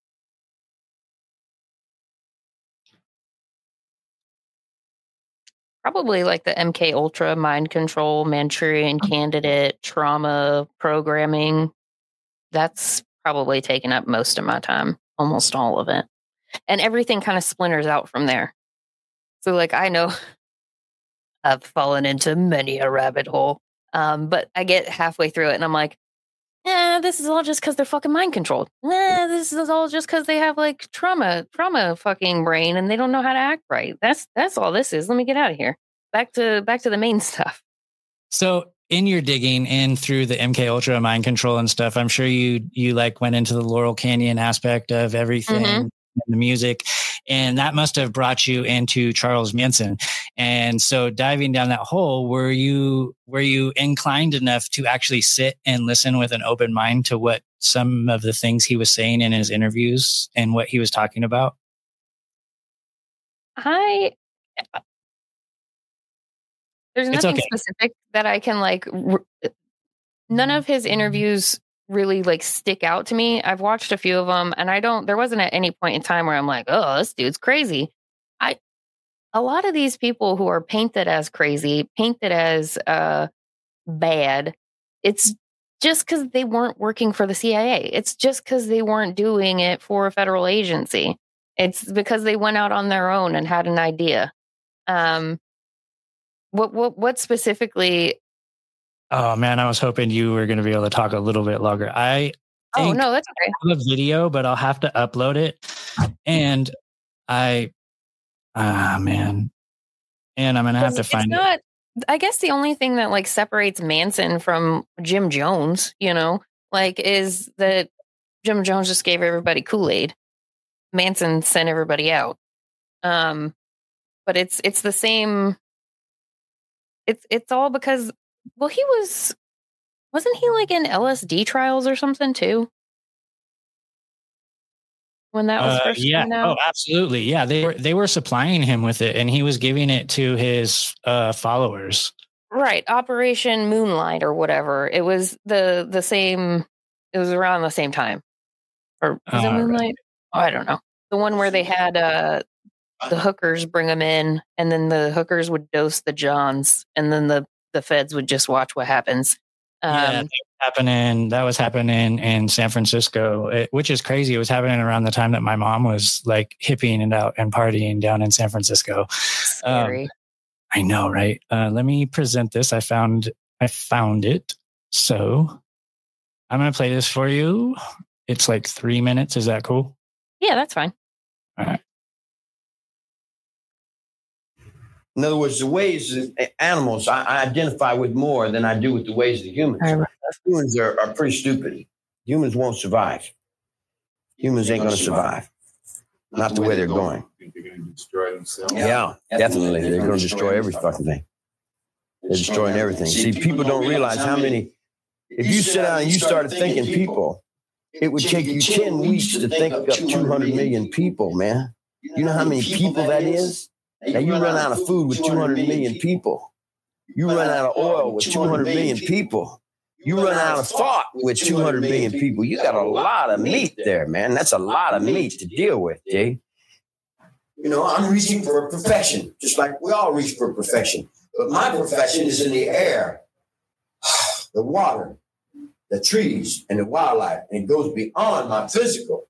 probably like the M K Ultra mind control, Manchurian candidate, trauma programming. That's probably taken up most of my time, almost all of it. And everything kind of splinters out from there. So like I know I've fallen into many a rabbit hole. Um, but I get halfway through it and I'm like, eh, this is all just because they're fucking mind controlled. Eh, this is all just because they have like trauma, trauma fucking brain and they don't know how to act right. That's that's all this is. Let me get out of here. Back to back to the main stuff. So in your digging and through the M K Ultra mind control and stuff, I'm sure you you like went into the Laurel Canyon aspect of everything. Mhm. And the music, and that must have brought you into Charles Manson. And so diving down that hole, were you were you inclined enough to actually sit and listen with an open mind to what some of the things he was saying in his interviews and what he was talking about? I there's It's nothing okay. specific that I can like. R- none of his interviews really like stick out to me. I've watched a few of them, and I don't. There wasn't at any point in time where I'm like, "Oh, this dude's crazy." I a lot of these people who are painted as crazy, painted as uh, bad, it's just because they weren't working for the C I A. It's just because they weren't doing it for a federal agency. It's because they went out on their own and had an idea. Um, what what what specifically? Oh man, I was hoping you were going to be able to talk a little bit longer. I oh no, that's okay. I have a video, but I'll have to upload it. And I, ah man, and I'm gonna have to It's find not, it. I guess the only thing that like separates Manson from Jim Jones, you know, like is that Jim Jones just gave everybody Kool-Aid. Manson sent everybody out. Um, but it's it's the same. It's it's all because well, he was wasn't he like in L S D trials or something too? When that was Uh, first yeah. coming out? Oh, absolutely. Yeah. They were they were supplying him with it, and he was giving it to his uh, followers. Right, Operation Moonlight or whatever. It was the the same. It was around the same time, or was it Uh, Moonlight? Oh, I don't know. The one where they had uh, the hookers bring them in, and then the hookers would dose the Johns, and then the the feds would just watch what happens. Um, yeah, that was happening. That was happening in San Francisco, it, which is crazy. It was happening around the time that my mom was like hippieing and out and partying down in San Francisco. Scary. Um, I know, right? Uh, let me present this. I found I found it. So I'm gonna play this for you. It's like three minutes. Is that cool? Yeah, that's fine. All right. In other words, the ways of animals I, I identify with more than I do with the ways of humans. Humans are, are pretty stupid. Humans won't survive. Humans ain't going to survive. Not the way they're going. They're going to destroy themselves. Yeah, definitely. They're going to destroy every fucking thing. They're destroying everything. See, people don't realize how many. If you sit down and you started thinking people, it would take you ten weeks to think up two hundred million people, man. You know how many people that is? Now you run out of food with two hundred million people. You run out of oil with two hundred million people. You run out of thought with two hundred million people. You got a lot of meat there, man. That's a lot of meat to deal with, Jay. You know, I'm reaching for perfection, just like we all reach for perfection. But my perfection is in the air, the water, the trees, and the wildlife. And it goes beyond my physical.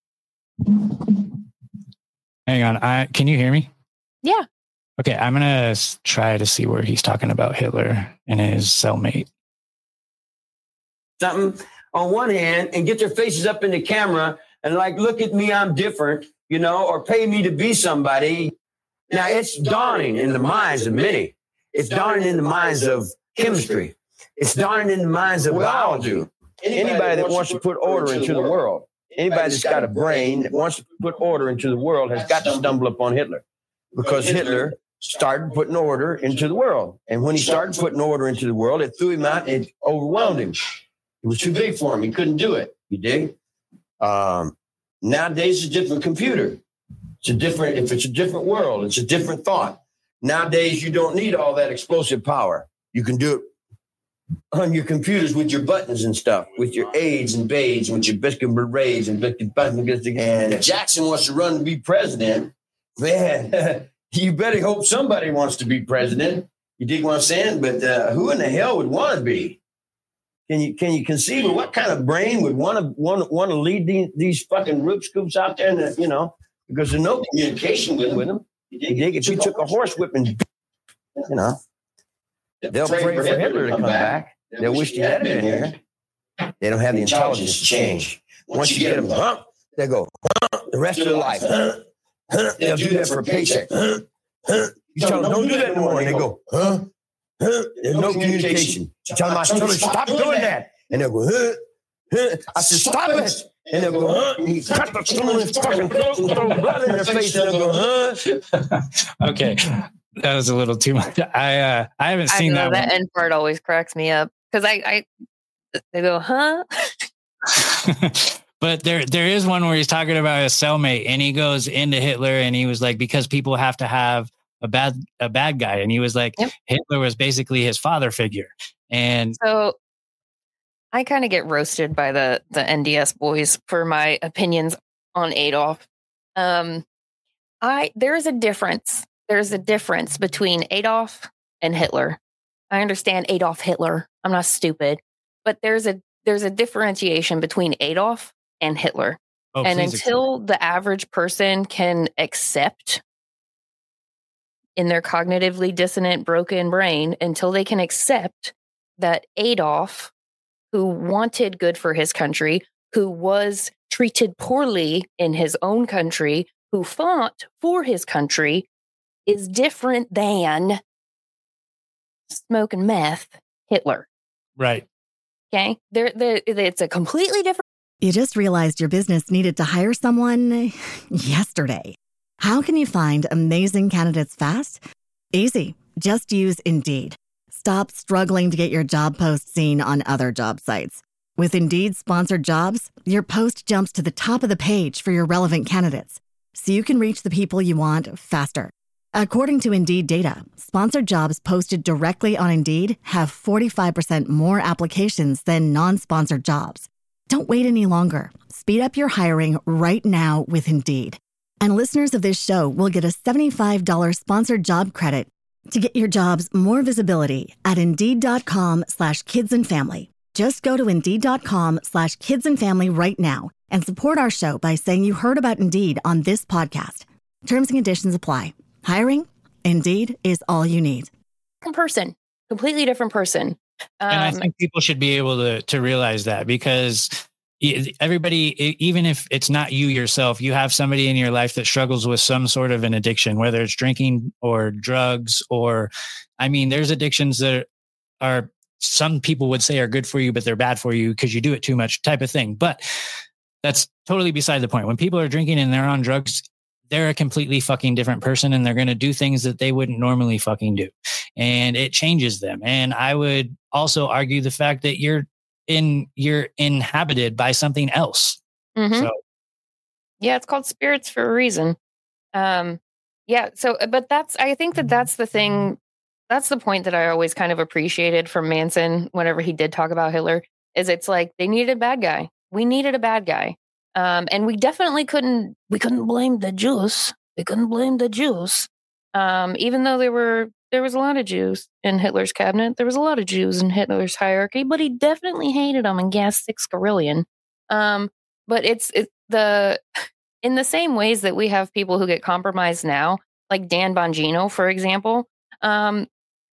Hang on. I can you hear me? Yeah. Okay, I'm gonna s- try to see where he's talking about Hitler and his cellmate. Something on one hand and get their faces up in the camera and like, look at me, I'm different, you know, or pay me to be somebody. Now it's dawning in the minds of many. It's dawning in the minds of chemistry. It's dawning in the minds of biology. Anybody that wants to put order into the world, anybody that's got a brain that wants to put order into the world has got to stumble upon Hitler, because Hitler started putting order into the world. And when he started putting order into the world, it threw him out and it overwhelmed him. It was too big for him. He couldn't do it. You dig? Um, nowadays, it's a different computer. It's a different, if it's a different world, it's a different thought. Nowadays, you don't need all that explosive power. You can do it on your computers with your buttons and stuff, with your aids and baids, with your biscuit berets and biscuit buttons. And if Jackson wants to run to be president, man, you better hope somebody wants to be president. You dig what I'm saying? But uh, who in the hell would want to be? Can you can you conceive of what kind of brain would want to want, want to lead these, these fucking Rube Scoops out there? And the, you know, because there's no communication with, with them. You dig? If you took a horse whip and, you know, they'll pray for Hitler to come back. They'll wish they had been here. They don't have the intelligence to change. Once you get them, huh, they go huh, the rest of their life. Huh, huh, they'll do that for a paycheck. Huh, huh. You tell them, don't do that anymore. And they go, huh, huh. There's no communication. You tell them, I told them, stop doing that. And they'll go, huh, huh. I said, stop it. And they'll go, huh. And he cut the stone in his fucking throat and throw blood in their face. And they'll go, huh. Okay, that was a little too much. I uh, I haven't I seen know, that. that one. end part always cracks me up because I, I they go, huh? But there, there is one where he's talking about his cellmate, and he goes into Hitler, and he was like, because people have to have a bad, a bad guy, and he was like, yep. Hitler was basically his father figure, and so I kind of get roasted by the the N D S boys for my opinions on Adolf. Um, I there is a difference there's a difference between Adolf and Hitler. I understand Adolf Hitler. I'm not stupid, but there's a there's a differentiation between Adolf and Hitler. Oh, and please until the average person can accept in their cognitively dissonant, broken brain, until they can accept that Adolf, who wanted good for his country, who was treated poorly in his own country, who fought for his country, is different than smoking meth Hitler. Right. Okay? There, there, it's a completely different. You just realized your business needed to hire someone yesterday. How can you find amazing candidates fast? Easy. Just use Indeed. Stop struggling to get your job post seen on other job sites. With Indeed sponsored jobs, your post jumps to the top of the page for your relevant candidates, so you can reach the people you want faster. According to Indeed data, sponsored jobs posted directly on Indeed have forty-five percent more applications than non-sponsored jobs. Don't wait any longer. Speed up your hiring right now with Indeed. And listeners of this show will get a seventy-five dollars sponsored job credit to get your jobs more visibility at Indeed.com slash kids and family. Just go to Indeed.com slash kids and family right now and support our show by saying you heard about Indeed on this podcast. Terms and conditions apply. Hiring? Indeed is all you need. Person, completely different person. Um, and I think people should be able to to realize that, because everybody, even if it's not you yourself, you have somebody in your life that struggles with some sort of an addiction, whether it's drinking or drugs, or, I mean, there's addictions that are, some people would say are good for you, but they're bad for you because you do it too much, type of thing. But that's totally beside the point. When people are drinking and they're on drugs, they're a completely fucking different person, and they're going to do things that they wouldn't normally fucking do. And it changes them. And I would also argue the fact that you're in, you're inhabited by something else. Mm-hmm. So, yeah, it's called spirits for a reason. Um, yeah. So, but that's, I think that that's the thing. That's the point that I always kind of appreciated from Manson whenever he did talk about Hitler, is it's like they needed a bad guy. We needed a bad guy. Um, and we definitely couldn't, we couldn't blame the Jews. We couldn't blame the Jews. Um, even though there were, there was a lot of Jews in Hitler's cabinet. There was a lot of Jews in Hitler's hierarchy, but he definitely hated them and gassed six Carillion. Um, but it's, it's the, in the same ways that we have people who get compromised now, like Dan Bongino, for example. Um,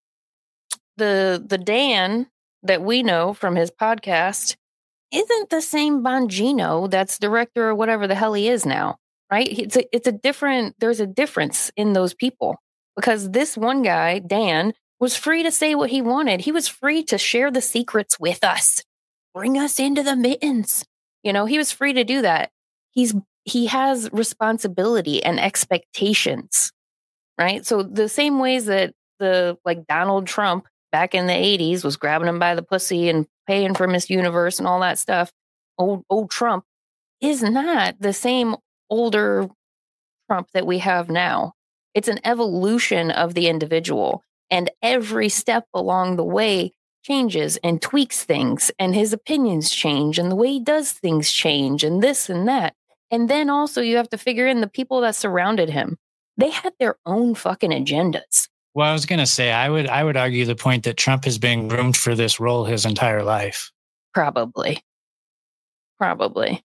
the, the Dan that we know from his podcast isn't the same Bongino that's director or whatever the hell he is now, right? It's a, it's a different, there's a difference in those people, because this one guy, Dan, was free to say what he wanted. He was free to share the secrets with us, bring us into the mittens. You know, he was free to do that. He's, he has responsibility and expectations, right? So the same ways that the, like Donald Trump back in the eighties was grabbing him by the pussy and paying for Miss Universe and all that stuff, old old Trump is not the same older Trump that we have now. It's an evolution of the individual, and every step along the way changes and tweaks things, and his opinions change, and the way he does things change, and this and that. And then also you have to figure in the people that surrounded him. They had their own fucking agendas. well, I was going to say, I would, I would argue the point that Trump has been groomed for this role his entire life. Probably. Probably.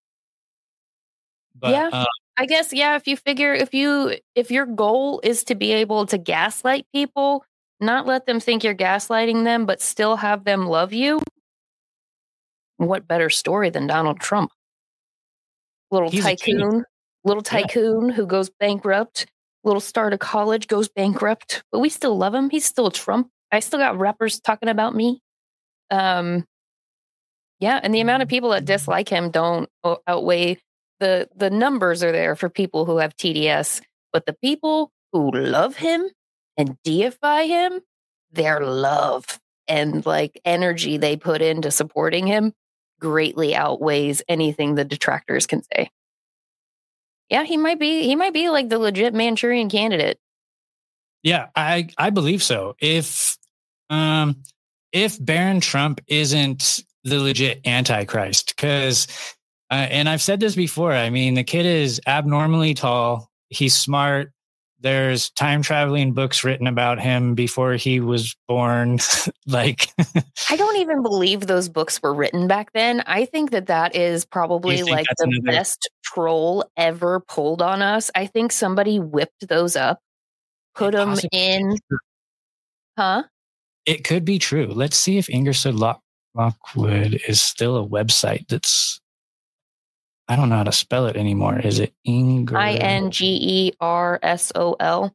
But, yeah. uh, I guess, yeah, if you figure, if you, if your goal is to be able to gaslight people, not let them think you're gaslighting them, but still have them love you, what better story than Donald Trump? Little He's a tycoon, genius. little tycoon who goes bankrupt, little start of college goes bankrupt, but we still love him. He's still Trump. I still got rappers talking about me. Um, yeah, and the amount of people that dislike him don't outweigh the the numbers are there for people who have T D S, but the people who love him and deify him, their love and like energy they put into supporting him greatly outweighs anything the detractors can say. Yeah, he might be he might be like the legit Manchurian candidate. Yeah, I I believe so. If um if Barron Trump isn't the legit Antichrist, because uh, and I've said this before, I mean, the kid is abnormally tall. He's smart. There's time traveling books written about him before he was born. Like, I don't even believe those books were written back then. I think that that is probably like the another... best troll ever pulled on us. I think somebody whipped those up, put it them in. Huh? It could be true. Let's see if Ingersoll Lock- Lockwood is still a website that's. I don't know how to spell it anymore. Is it Inger? I N G E R S O L.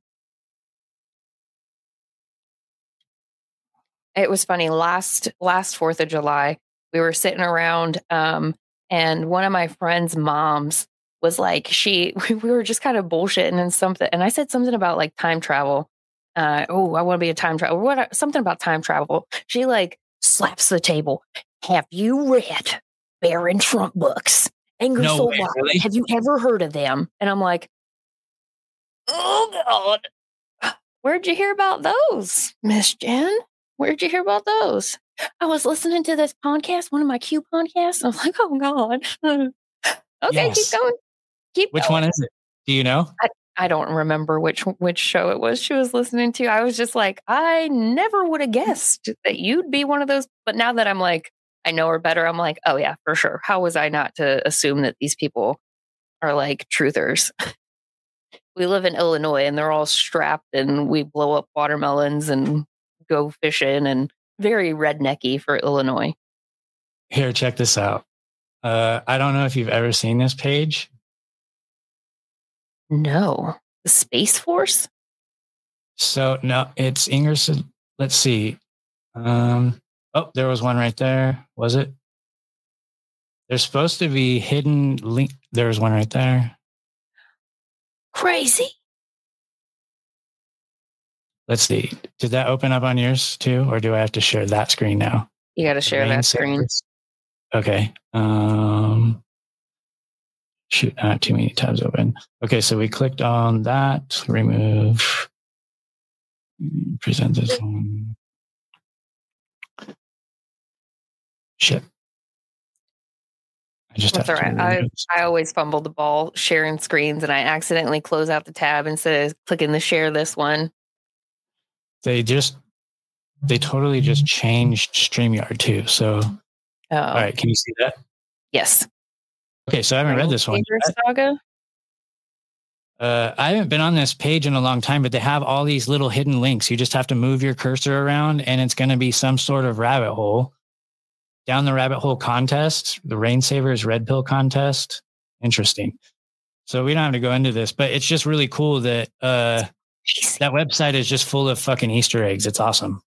It was funny. Last last Fourth of July, we were sitting around, um, and one of my friend's moms was like, she we were just kind of bullshitting and something, and I said something about like time travel. Uh, oh, I want to be a time travel. What? Something about time travel. She like slaps the table. Have you read Baron Trump books? Ingersoll No way, Lockwood. really? Have you ever heard of them? And I'm like, oh God, where'd you hear about those, Miss Jen? Where'd you hear about those? I was listening to this podcast, one of my Q podcasts. I was like, oh God. Okay, Yes. keep going. Keep Which going. one is it? Do you know? I, I don't remember which which show it was she was listening to. I was just like, I never would have guessed that you'd be one of those. But now that I'm like, I know her better, I'm like, oh yeah, for sure. How was I not to assume that these people are like truthers? We live in Illinois and they're all strapped and we blow up watermelons and go fishing and very rednecky for Illinois. Here, check this out. Uh, I don't know if you've ever seen this page. No. The Space Force? So, no, it's Ingersoll. Let's see. Um, oh, there was one right there. Was it? There's supposed to be hidden link. There was one right there. Crazy. Let's see. Did that open up on yours too? Or do I have to share that screen now? You got to share that screen. Okay. Um, shoot, not too many tabs open. Okay, so we clicked on that. Remove. Present this one. Shit. I just That's have all to right. remove I, I always fumble the ball sharing screens and I accidentally close out the tab instead of clicking the share this one. They just, they totally just changed StreamYard too. So, Oh. all right, can you see that? Yes. Okay, so I haven't read this one Saber yet. Saga? Uh, I haven't been on this page in a long time, but they have all these little hidden links. You just have to move your cursor around and it's going to be some sort of rabbit hole. Down the rabbit hole contest, the Rain Savers Red Pill contest. Interesting. So we don't have to go into this, but it's just really cool that uh, that website is just full of fucking Easter eggs. It's awesome.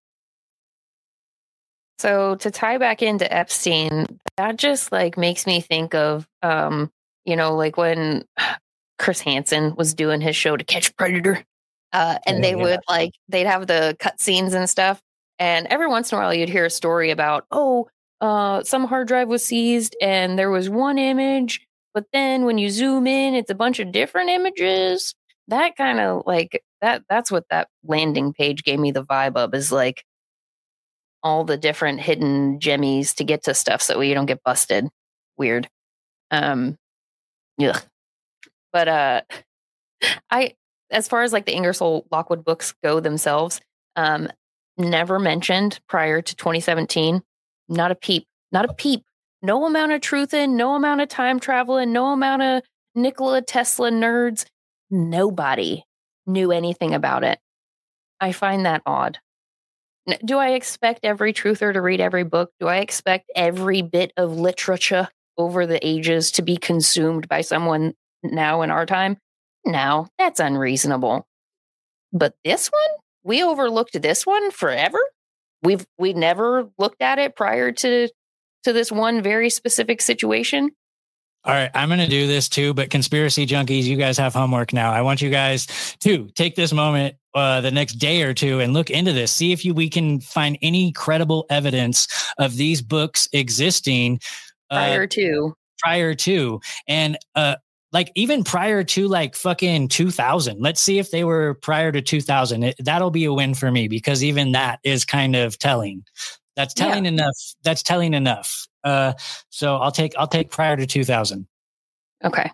So to tie back into Epstein, that just like makes me think of, um, you know, like when Chris Hansen was doing his show To Catch a Predator, uh, and Yeah, they yeah. would like, they'd have the cut scenes and stuff. And every once in a while you'd hear a story about, oh, uh, some hard drive was seized and there was one image, but then when you zoom in, it's a bunch of different images. That kind of like that, that's what that landing page gave me the vibe of, is like all the different hidden jemmies to get to stuff so you don't get busted. Weird. Um, yeah. But uh, I, as far as like the Ingersoll Lockwood books go themselves, um, never mentioned prior to twenty seventeen. Not a peep. Not a peep. No amount of truth in, no amount of time traveling, no amount of Nikola Tesla nerds. Nobody knew anything about it. I find that odd. N- Do I expect every truther to read every book? Do I expect every bit of literature over the ages to be consumed by someone now in our time? No, that's unreasonable. But this one? We overlooked this one forever? We've we never looked at it prior to to this one very specific situation. All right, I'm going to do this too, but conspiracy junkies, you guys have homework now. I want you guys to take this moment uh, the next day or two and look into this. See if you we can find any credible evidence of these books existing uh, Prior to. prior to, and uh, like even prior to like fucking two thousand. Let's see if they were prior to two thousand. It, that'll be a win for me because even that is kind of telling. That's telling Yeah. enough. That's telling enough. Uh, so I'll take I'll take prior to two thousand. Okay.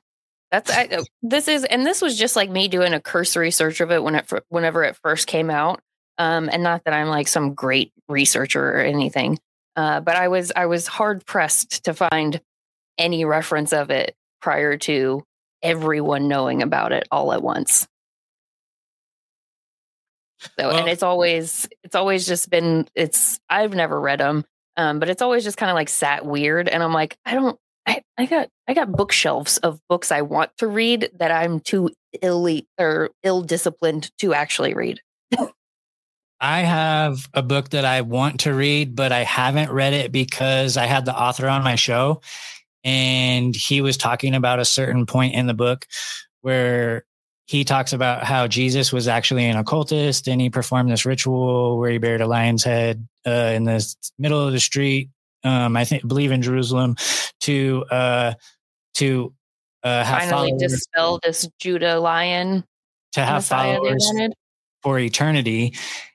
That's I, this is, and this was just like me doing a cursory search of it when it whenever it first came out. Um, and not that I'm like some great researcher or anything, uh, but I was I was hard pressed to find any reference of it prior to everyone knowing about it all at once. So, Well- and it's always it's always just been it's I've never read them, um, but it's always just kind of like sat weird, and I'm like I don't. I, I got I got bookshelves of books I want to read that I'm too ill or ill disciplined to actually read. I have a book that I want to read, but I haven't read it because I had the author on my show, and he was talking about a certain point in the book where he talks about how Jesus was actually an occultist, and he performed this ritual where he buried a lion's head uh, in the middle of the street. Um, I think believe in Jerusalem to uh, to uh, have Finally followers, dispel this Judah lion to have Messiah they followers wanted. for eternity.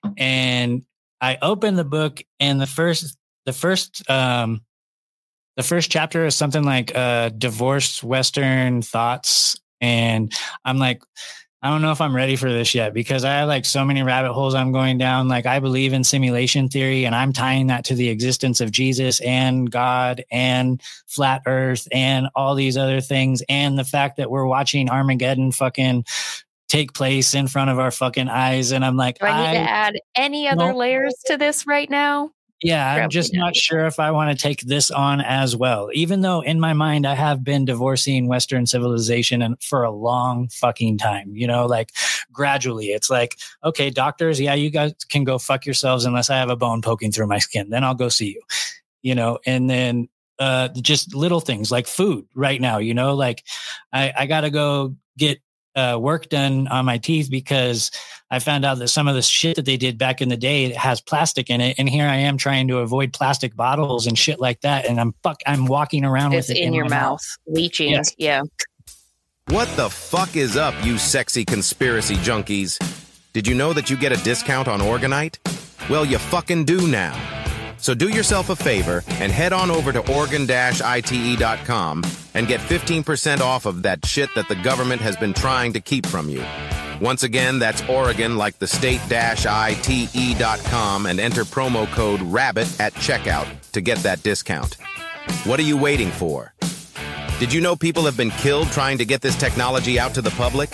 And I opened the book, and the first the first um, the first chapter is something like uh, divorced Western thoughts, and I'm like, I don't know if I'm ready for this yet, because I have like so many rabbit holes I'm going down. Like I believe in simulation theory, and I'm tying that to the existence of Jesus and God and flat earth and all these other things. And the fact that we're watching Armageddon fucking take place in front of our fucking eyes. And I'm like, Do I need I, to add any other no. layers to this right now? yeah, I'm Probably just not. not sure if I want to take this on as well, even though in my mind, I have been divorcing Western civilization and for a long fucking time, you know, like gradually it's like, okay, doctors, yeah, you guys can go fuck yourselves unless I have a bone poking through my skin. Then I'll go see you, you know, and then uh, just little things like food right now, you know, like I, I got to go get uh, work done on my teeth because I found out that some of the shit that they did back in the day has plastic in it. And here I am trying to avoid plastic bottles and shit like that. And I'm fuck, I'm walking around It's with it in, in your my mouth, mouth. leaching. Yes. Yeah. What the fuck is up, you sexy conspiracy junkies? Did you know that you get a discount on Organite? Well, you fucking do now. So do yourself a favor and head on over to organ dash I T E dot com and get fifteen percent off of that shit that the government has been trying to keep from you. Once again, that's Oregon like the state dash I T E dot com and enter promo code RABBIT at checkout to get that discount. What are you waiting for? Did you know people have been killed trying to get this technology out to the public?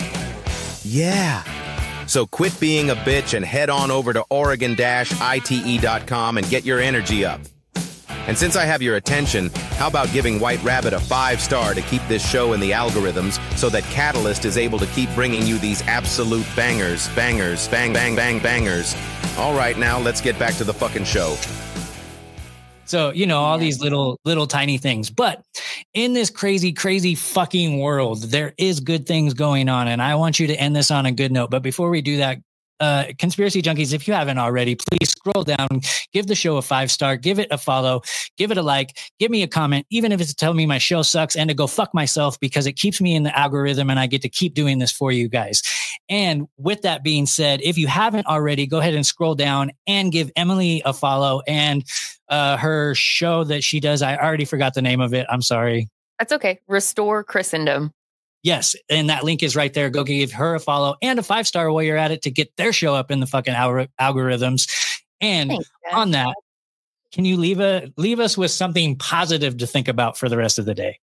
Yeah. So quit being a bitch and head on over to organ dash I T E dot com and get your energy up. And since I have your attention, how about giving White Rabbit a five star to keep this show in the algorithms so that Catalyst is able to keep bringing you these absolute bangers, bangers, bang, bang, bang, bangers. All right, now let's get back to the fucking show. So, you know, all these little, little tiny things. But in this crazy, crazy fucking world, there is good things going on. And I want you to end this on a good note. But before we do that, uh, Conspiracy Junkies, if you haven't already, please scroll down, give the show a five star, give it a follow, give it a like, give me a comment, even if it's to tell me my show sucks and to go fuck myself, because it keeps me in the algorithm and I get to keep doing this for you guys. And with that being said, if you haven't already, go ahead and scroll down and give Emily a follow and uh, her show that she does. I already forgot the name of it. I'm sorry. That's okay. Restore Christendom. Yes. And that link is right there. Go give her a follow and a five star while you're at it to get their show up in the fucking algor- algorithms. And Thanks, Dad. on that, can you leave a leave us with something positive to think about for the rest of the day?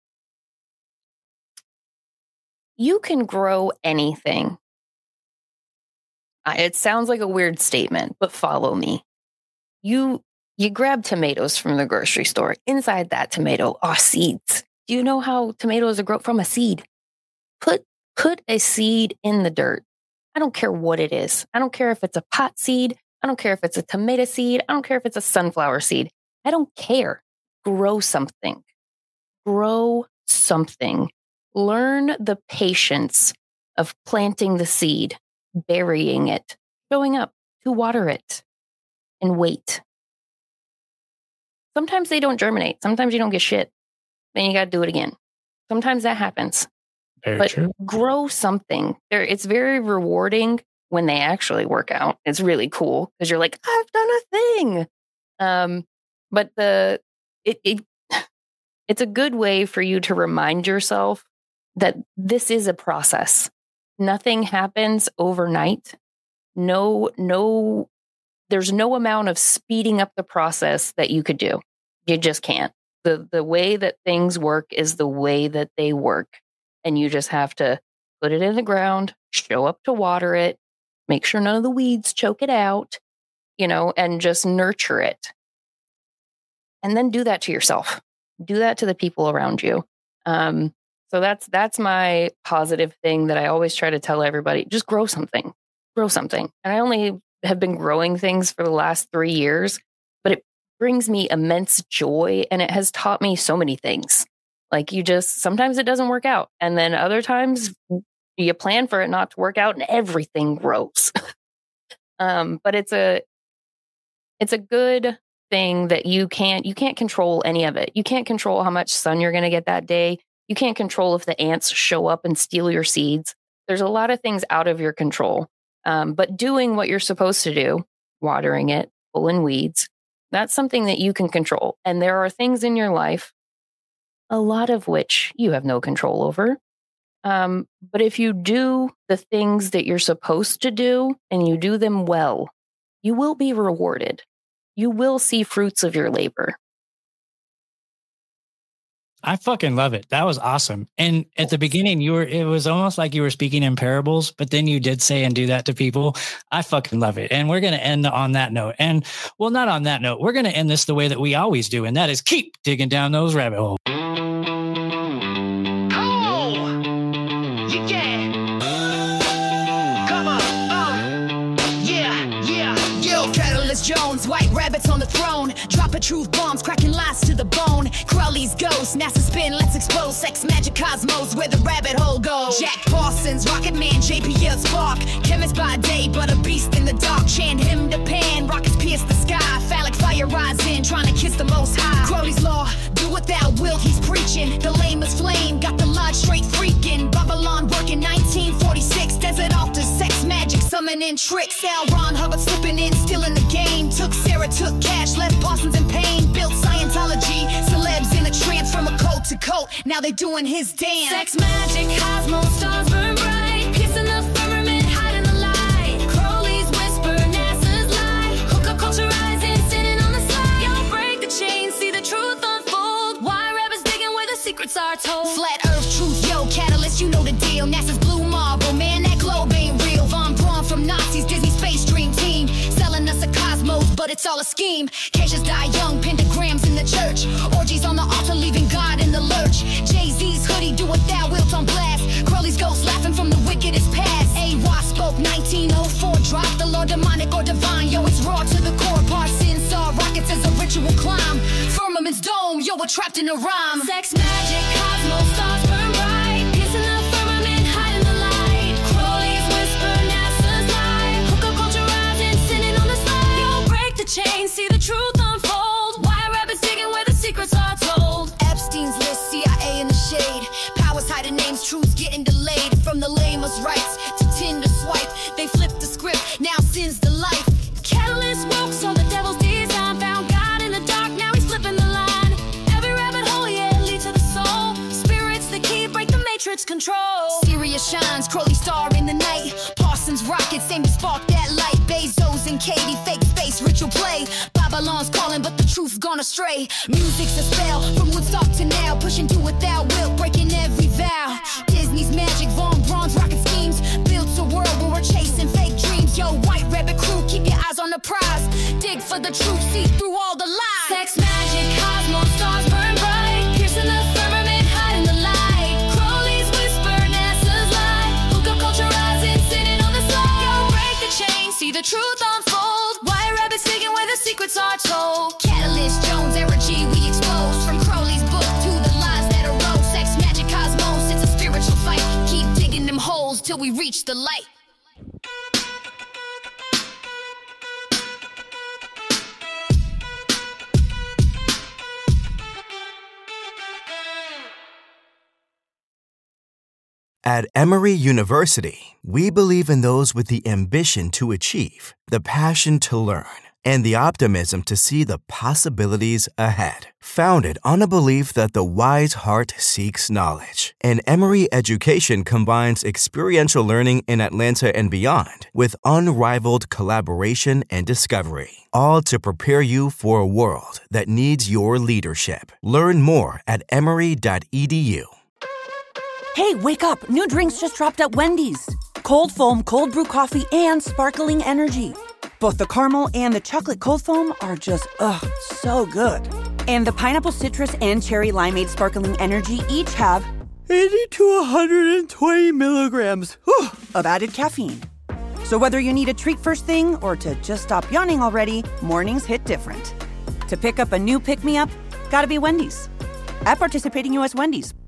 You can grow anything. Uh, It sounds like a weird statement, but follow me. You you grab tomatoes from the grocery store. Inside that tomato are seeds. Do you know how tomatoes are grown from a seed? Put put a seed in the dirt. I don't care what it is. I don't care if it's a pot seed. I don't care if it's a tomato seed. I don't care if it's a sunflower seed. I don't care. Grow something. Grow something. Learn the patience of planting the seed, burying it, showing up to water it, and wait. Sometimes they don't germinate. Sometimes you don't get shit. Then you got to do it again. Sometimes that happens. Very but true. grow something. There, it's very rewarding when they actually work out. It's really cool because you're like, I've done a thing. Um, but the it, it it's a good way for you to remind yourself that this is a process. Nothing happens overnight. No, no, there's no amount of speeding up the process that you could do. You just can't. The the way that things work is the way that they work. And you just have to put it in the ground, show up to water it, make sure none of the weeds choke it out, you know, and just nurture it. And then do that to yourself. Do that to the people around you. Um, so that's that's my positive thing that I always try to tell everybody. Just grow something. Grow something. And I only have been growing things for the last three years, but it brings me immense joy and it has taught me so many things. Like you just, sometimes it doesn't work out. And then other times you plan for it not to work out and everything grows. um, but it's a, it's a good thing that you can't, you can't control any of it. You can't control how much sun you're going to get that day. You can't control if the ants show up and steal your seeds. There's a lot of things out of your control. Um, but doing what you're supposed to do, watering it, pulling weeds, that's something that you can control. And there are things in your life, a lot of which you have no control over. Um, but if you do the things that you're supposed to do and you do them well, you will be rewarded. You will see fruits of your labor. I fucking love it. That was awesome. And at the beginning, you were, it was almost like you were speaking in parables, but then you did say and do that to people. I fucking love it. And we're going to end on that note. And well, not on that note. We're going to end this the way that we always do. And that is keep digging down those rabbit holes. Jones, white rabbits on the throne, dropping truth bombs, cracking lies to the bone. Crowley's ghost, NASA spin, let's expose sex magic cosmos where the rabbit hole goes. Jack Parsons, Rocket Man, J P L Spark, chemist by day but a beast in the dark. Chant him to pan, rockets pierce the sky, phallic fire rising, trying to kiss the most high. Crowley's law, do what thou wilt, he's preaching. The lame is flame, got the lodge straight freaking. Babylon working nineteen forty-six, desert altar, sex magic, summoning tricks. L. Ron Hubbard slipping in, still in the game. Took Sarah, took cash, left Parsons in pain. Built Scientology, celebs in a trance from a cult to cult. Now they doing his dance. Sex magic, cosmos, stars burn bright. Piercing the firmament, hiding the light. Crowley's whisper, NASA's lie. Hookup culture rising, sitting on the slide. Y'all break the chain, see the truth unfold. Why rabbits digging where the secrets are told. Flat Earth truth, yo, catalyst, you know the deal. NASA's blue marble, man, that globe ain't real. Von Braun from Nazis, Disney Space Dream Team. Selling us a cosmos, but it's all a scheme. Cases die young, pentagrams in the church. Orgies on the altar, leaving God in the lurch. Jay-Z's hoodie, do what thou wilt on blast. Crowley's ghost laughing from the wickedest past. A W A spoke nineteen oh four, drop the law, demonic or divine. Yo, it's raw to the core. Parsons saw rockets as a ritual climb. Firmament's dome, yo, we're trapped in a rhyme. Sex magic, cosmos, stars burn bright. Piercing the firmament, hiding the light. Crowley's whisper, NASA's lie. Hookup culture rising, sitting on the slide. Yo, break the chain, see the truth unfold. Why are rabbits digging where the secrets are told? Epstein's list, C I A in the shade. Powers hiding names, truths getting delayed. From the lamest rights to Tinder swipe. They flipped the script, now sin's the life. Catalyst woke, saw the devil's design. Found God in the dark, now he's flipping the line. Every rabbit hole, yeah, lead to the soul. Spirits the key, break the matrix control. Sirius shines, Crowley star in the night. Parsons rockets aim to spark that light. Bezos and Katie, fake space, ritual play. Babylon's calling, but the truth's gone astray. Music's a spell, from Woodstock to now. Pushing do what thou wilt, breaking every vow. Disney's magic, Von Braun's rocket schemes. Built a world where we're chasing fake dreams. Yo, white rabbit crew, keep your eyes on the prize. Dig for the truth, see through all the lies. Sex magic, cosmos, stars burn bright. Piercing the firmament, hiding the light. Crowley's whisper, NASA's lie. Hookup culture rising, sitting on the slide. Yo, break the chain, see the truth unfold. Why are rabbits digging where the secrets are told? Catalyst, Jones, Era G, we expose. From Crowley's book to the lies that arose. Sex magic, cosmos, it's a spiritual fight. Keep digging them holes till we reach the light. At Emory University, we believe in those with the ambition to achieve, the passion to learn, and the optimism to see the possibilities ahead. Founded on a belief that the wise heart seeks knowledge, and Emory Education combines experiential learning in Atlanta and beyond with unrivaled collaboration and discovery, all to prepare you for a world that needs your leadership. Learn more at emory dot e d u. Hey, wake up! New drinks just dropped at Wendy's. Cold foam, cold brew coffee, and sparkling energy. Both the caramel and the chocolate cold foam are just, ugh, so good. And the pineapple citrus and cherry limeade sparkling energy each have eighty to one hundred twenty milligrams whew, of added caffeine. So whether you need a treat first thing or to just stop yawning already, mornings hit different. To pick up a new pick-me-up, gotta be Wendy's. At participating U S Wendy's.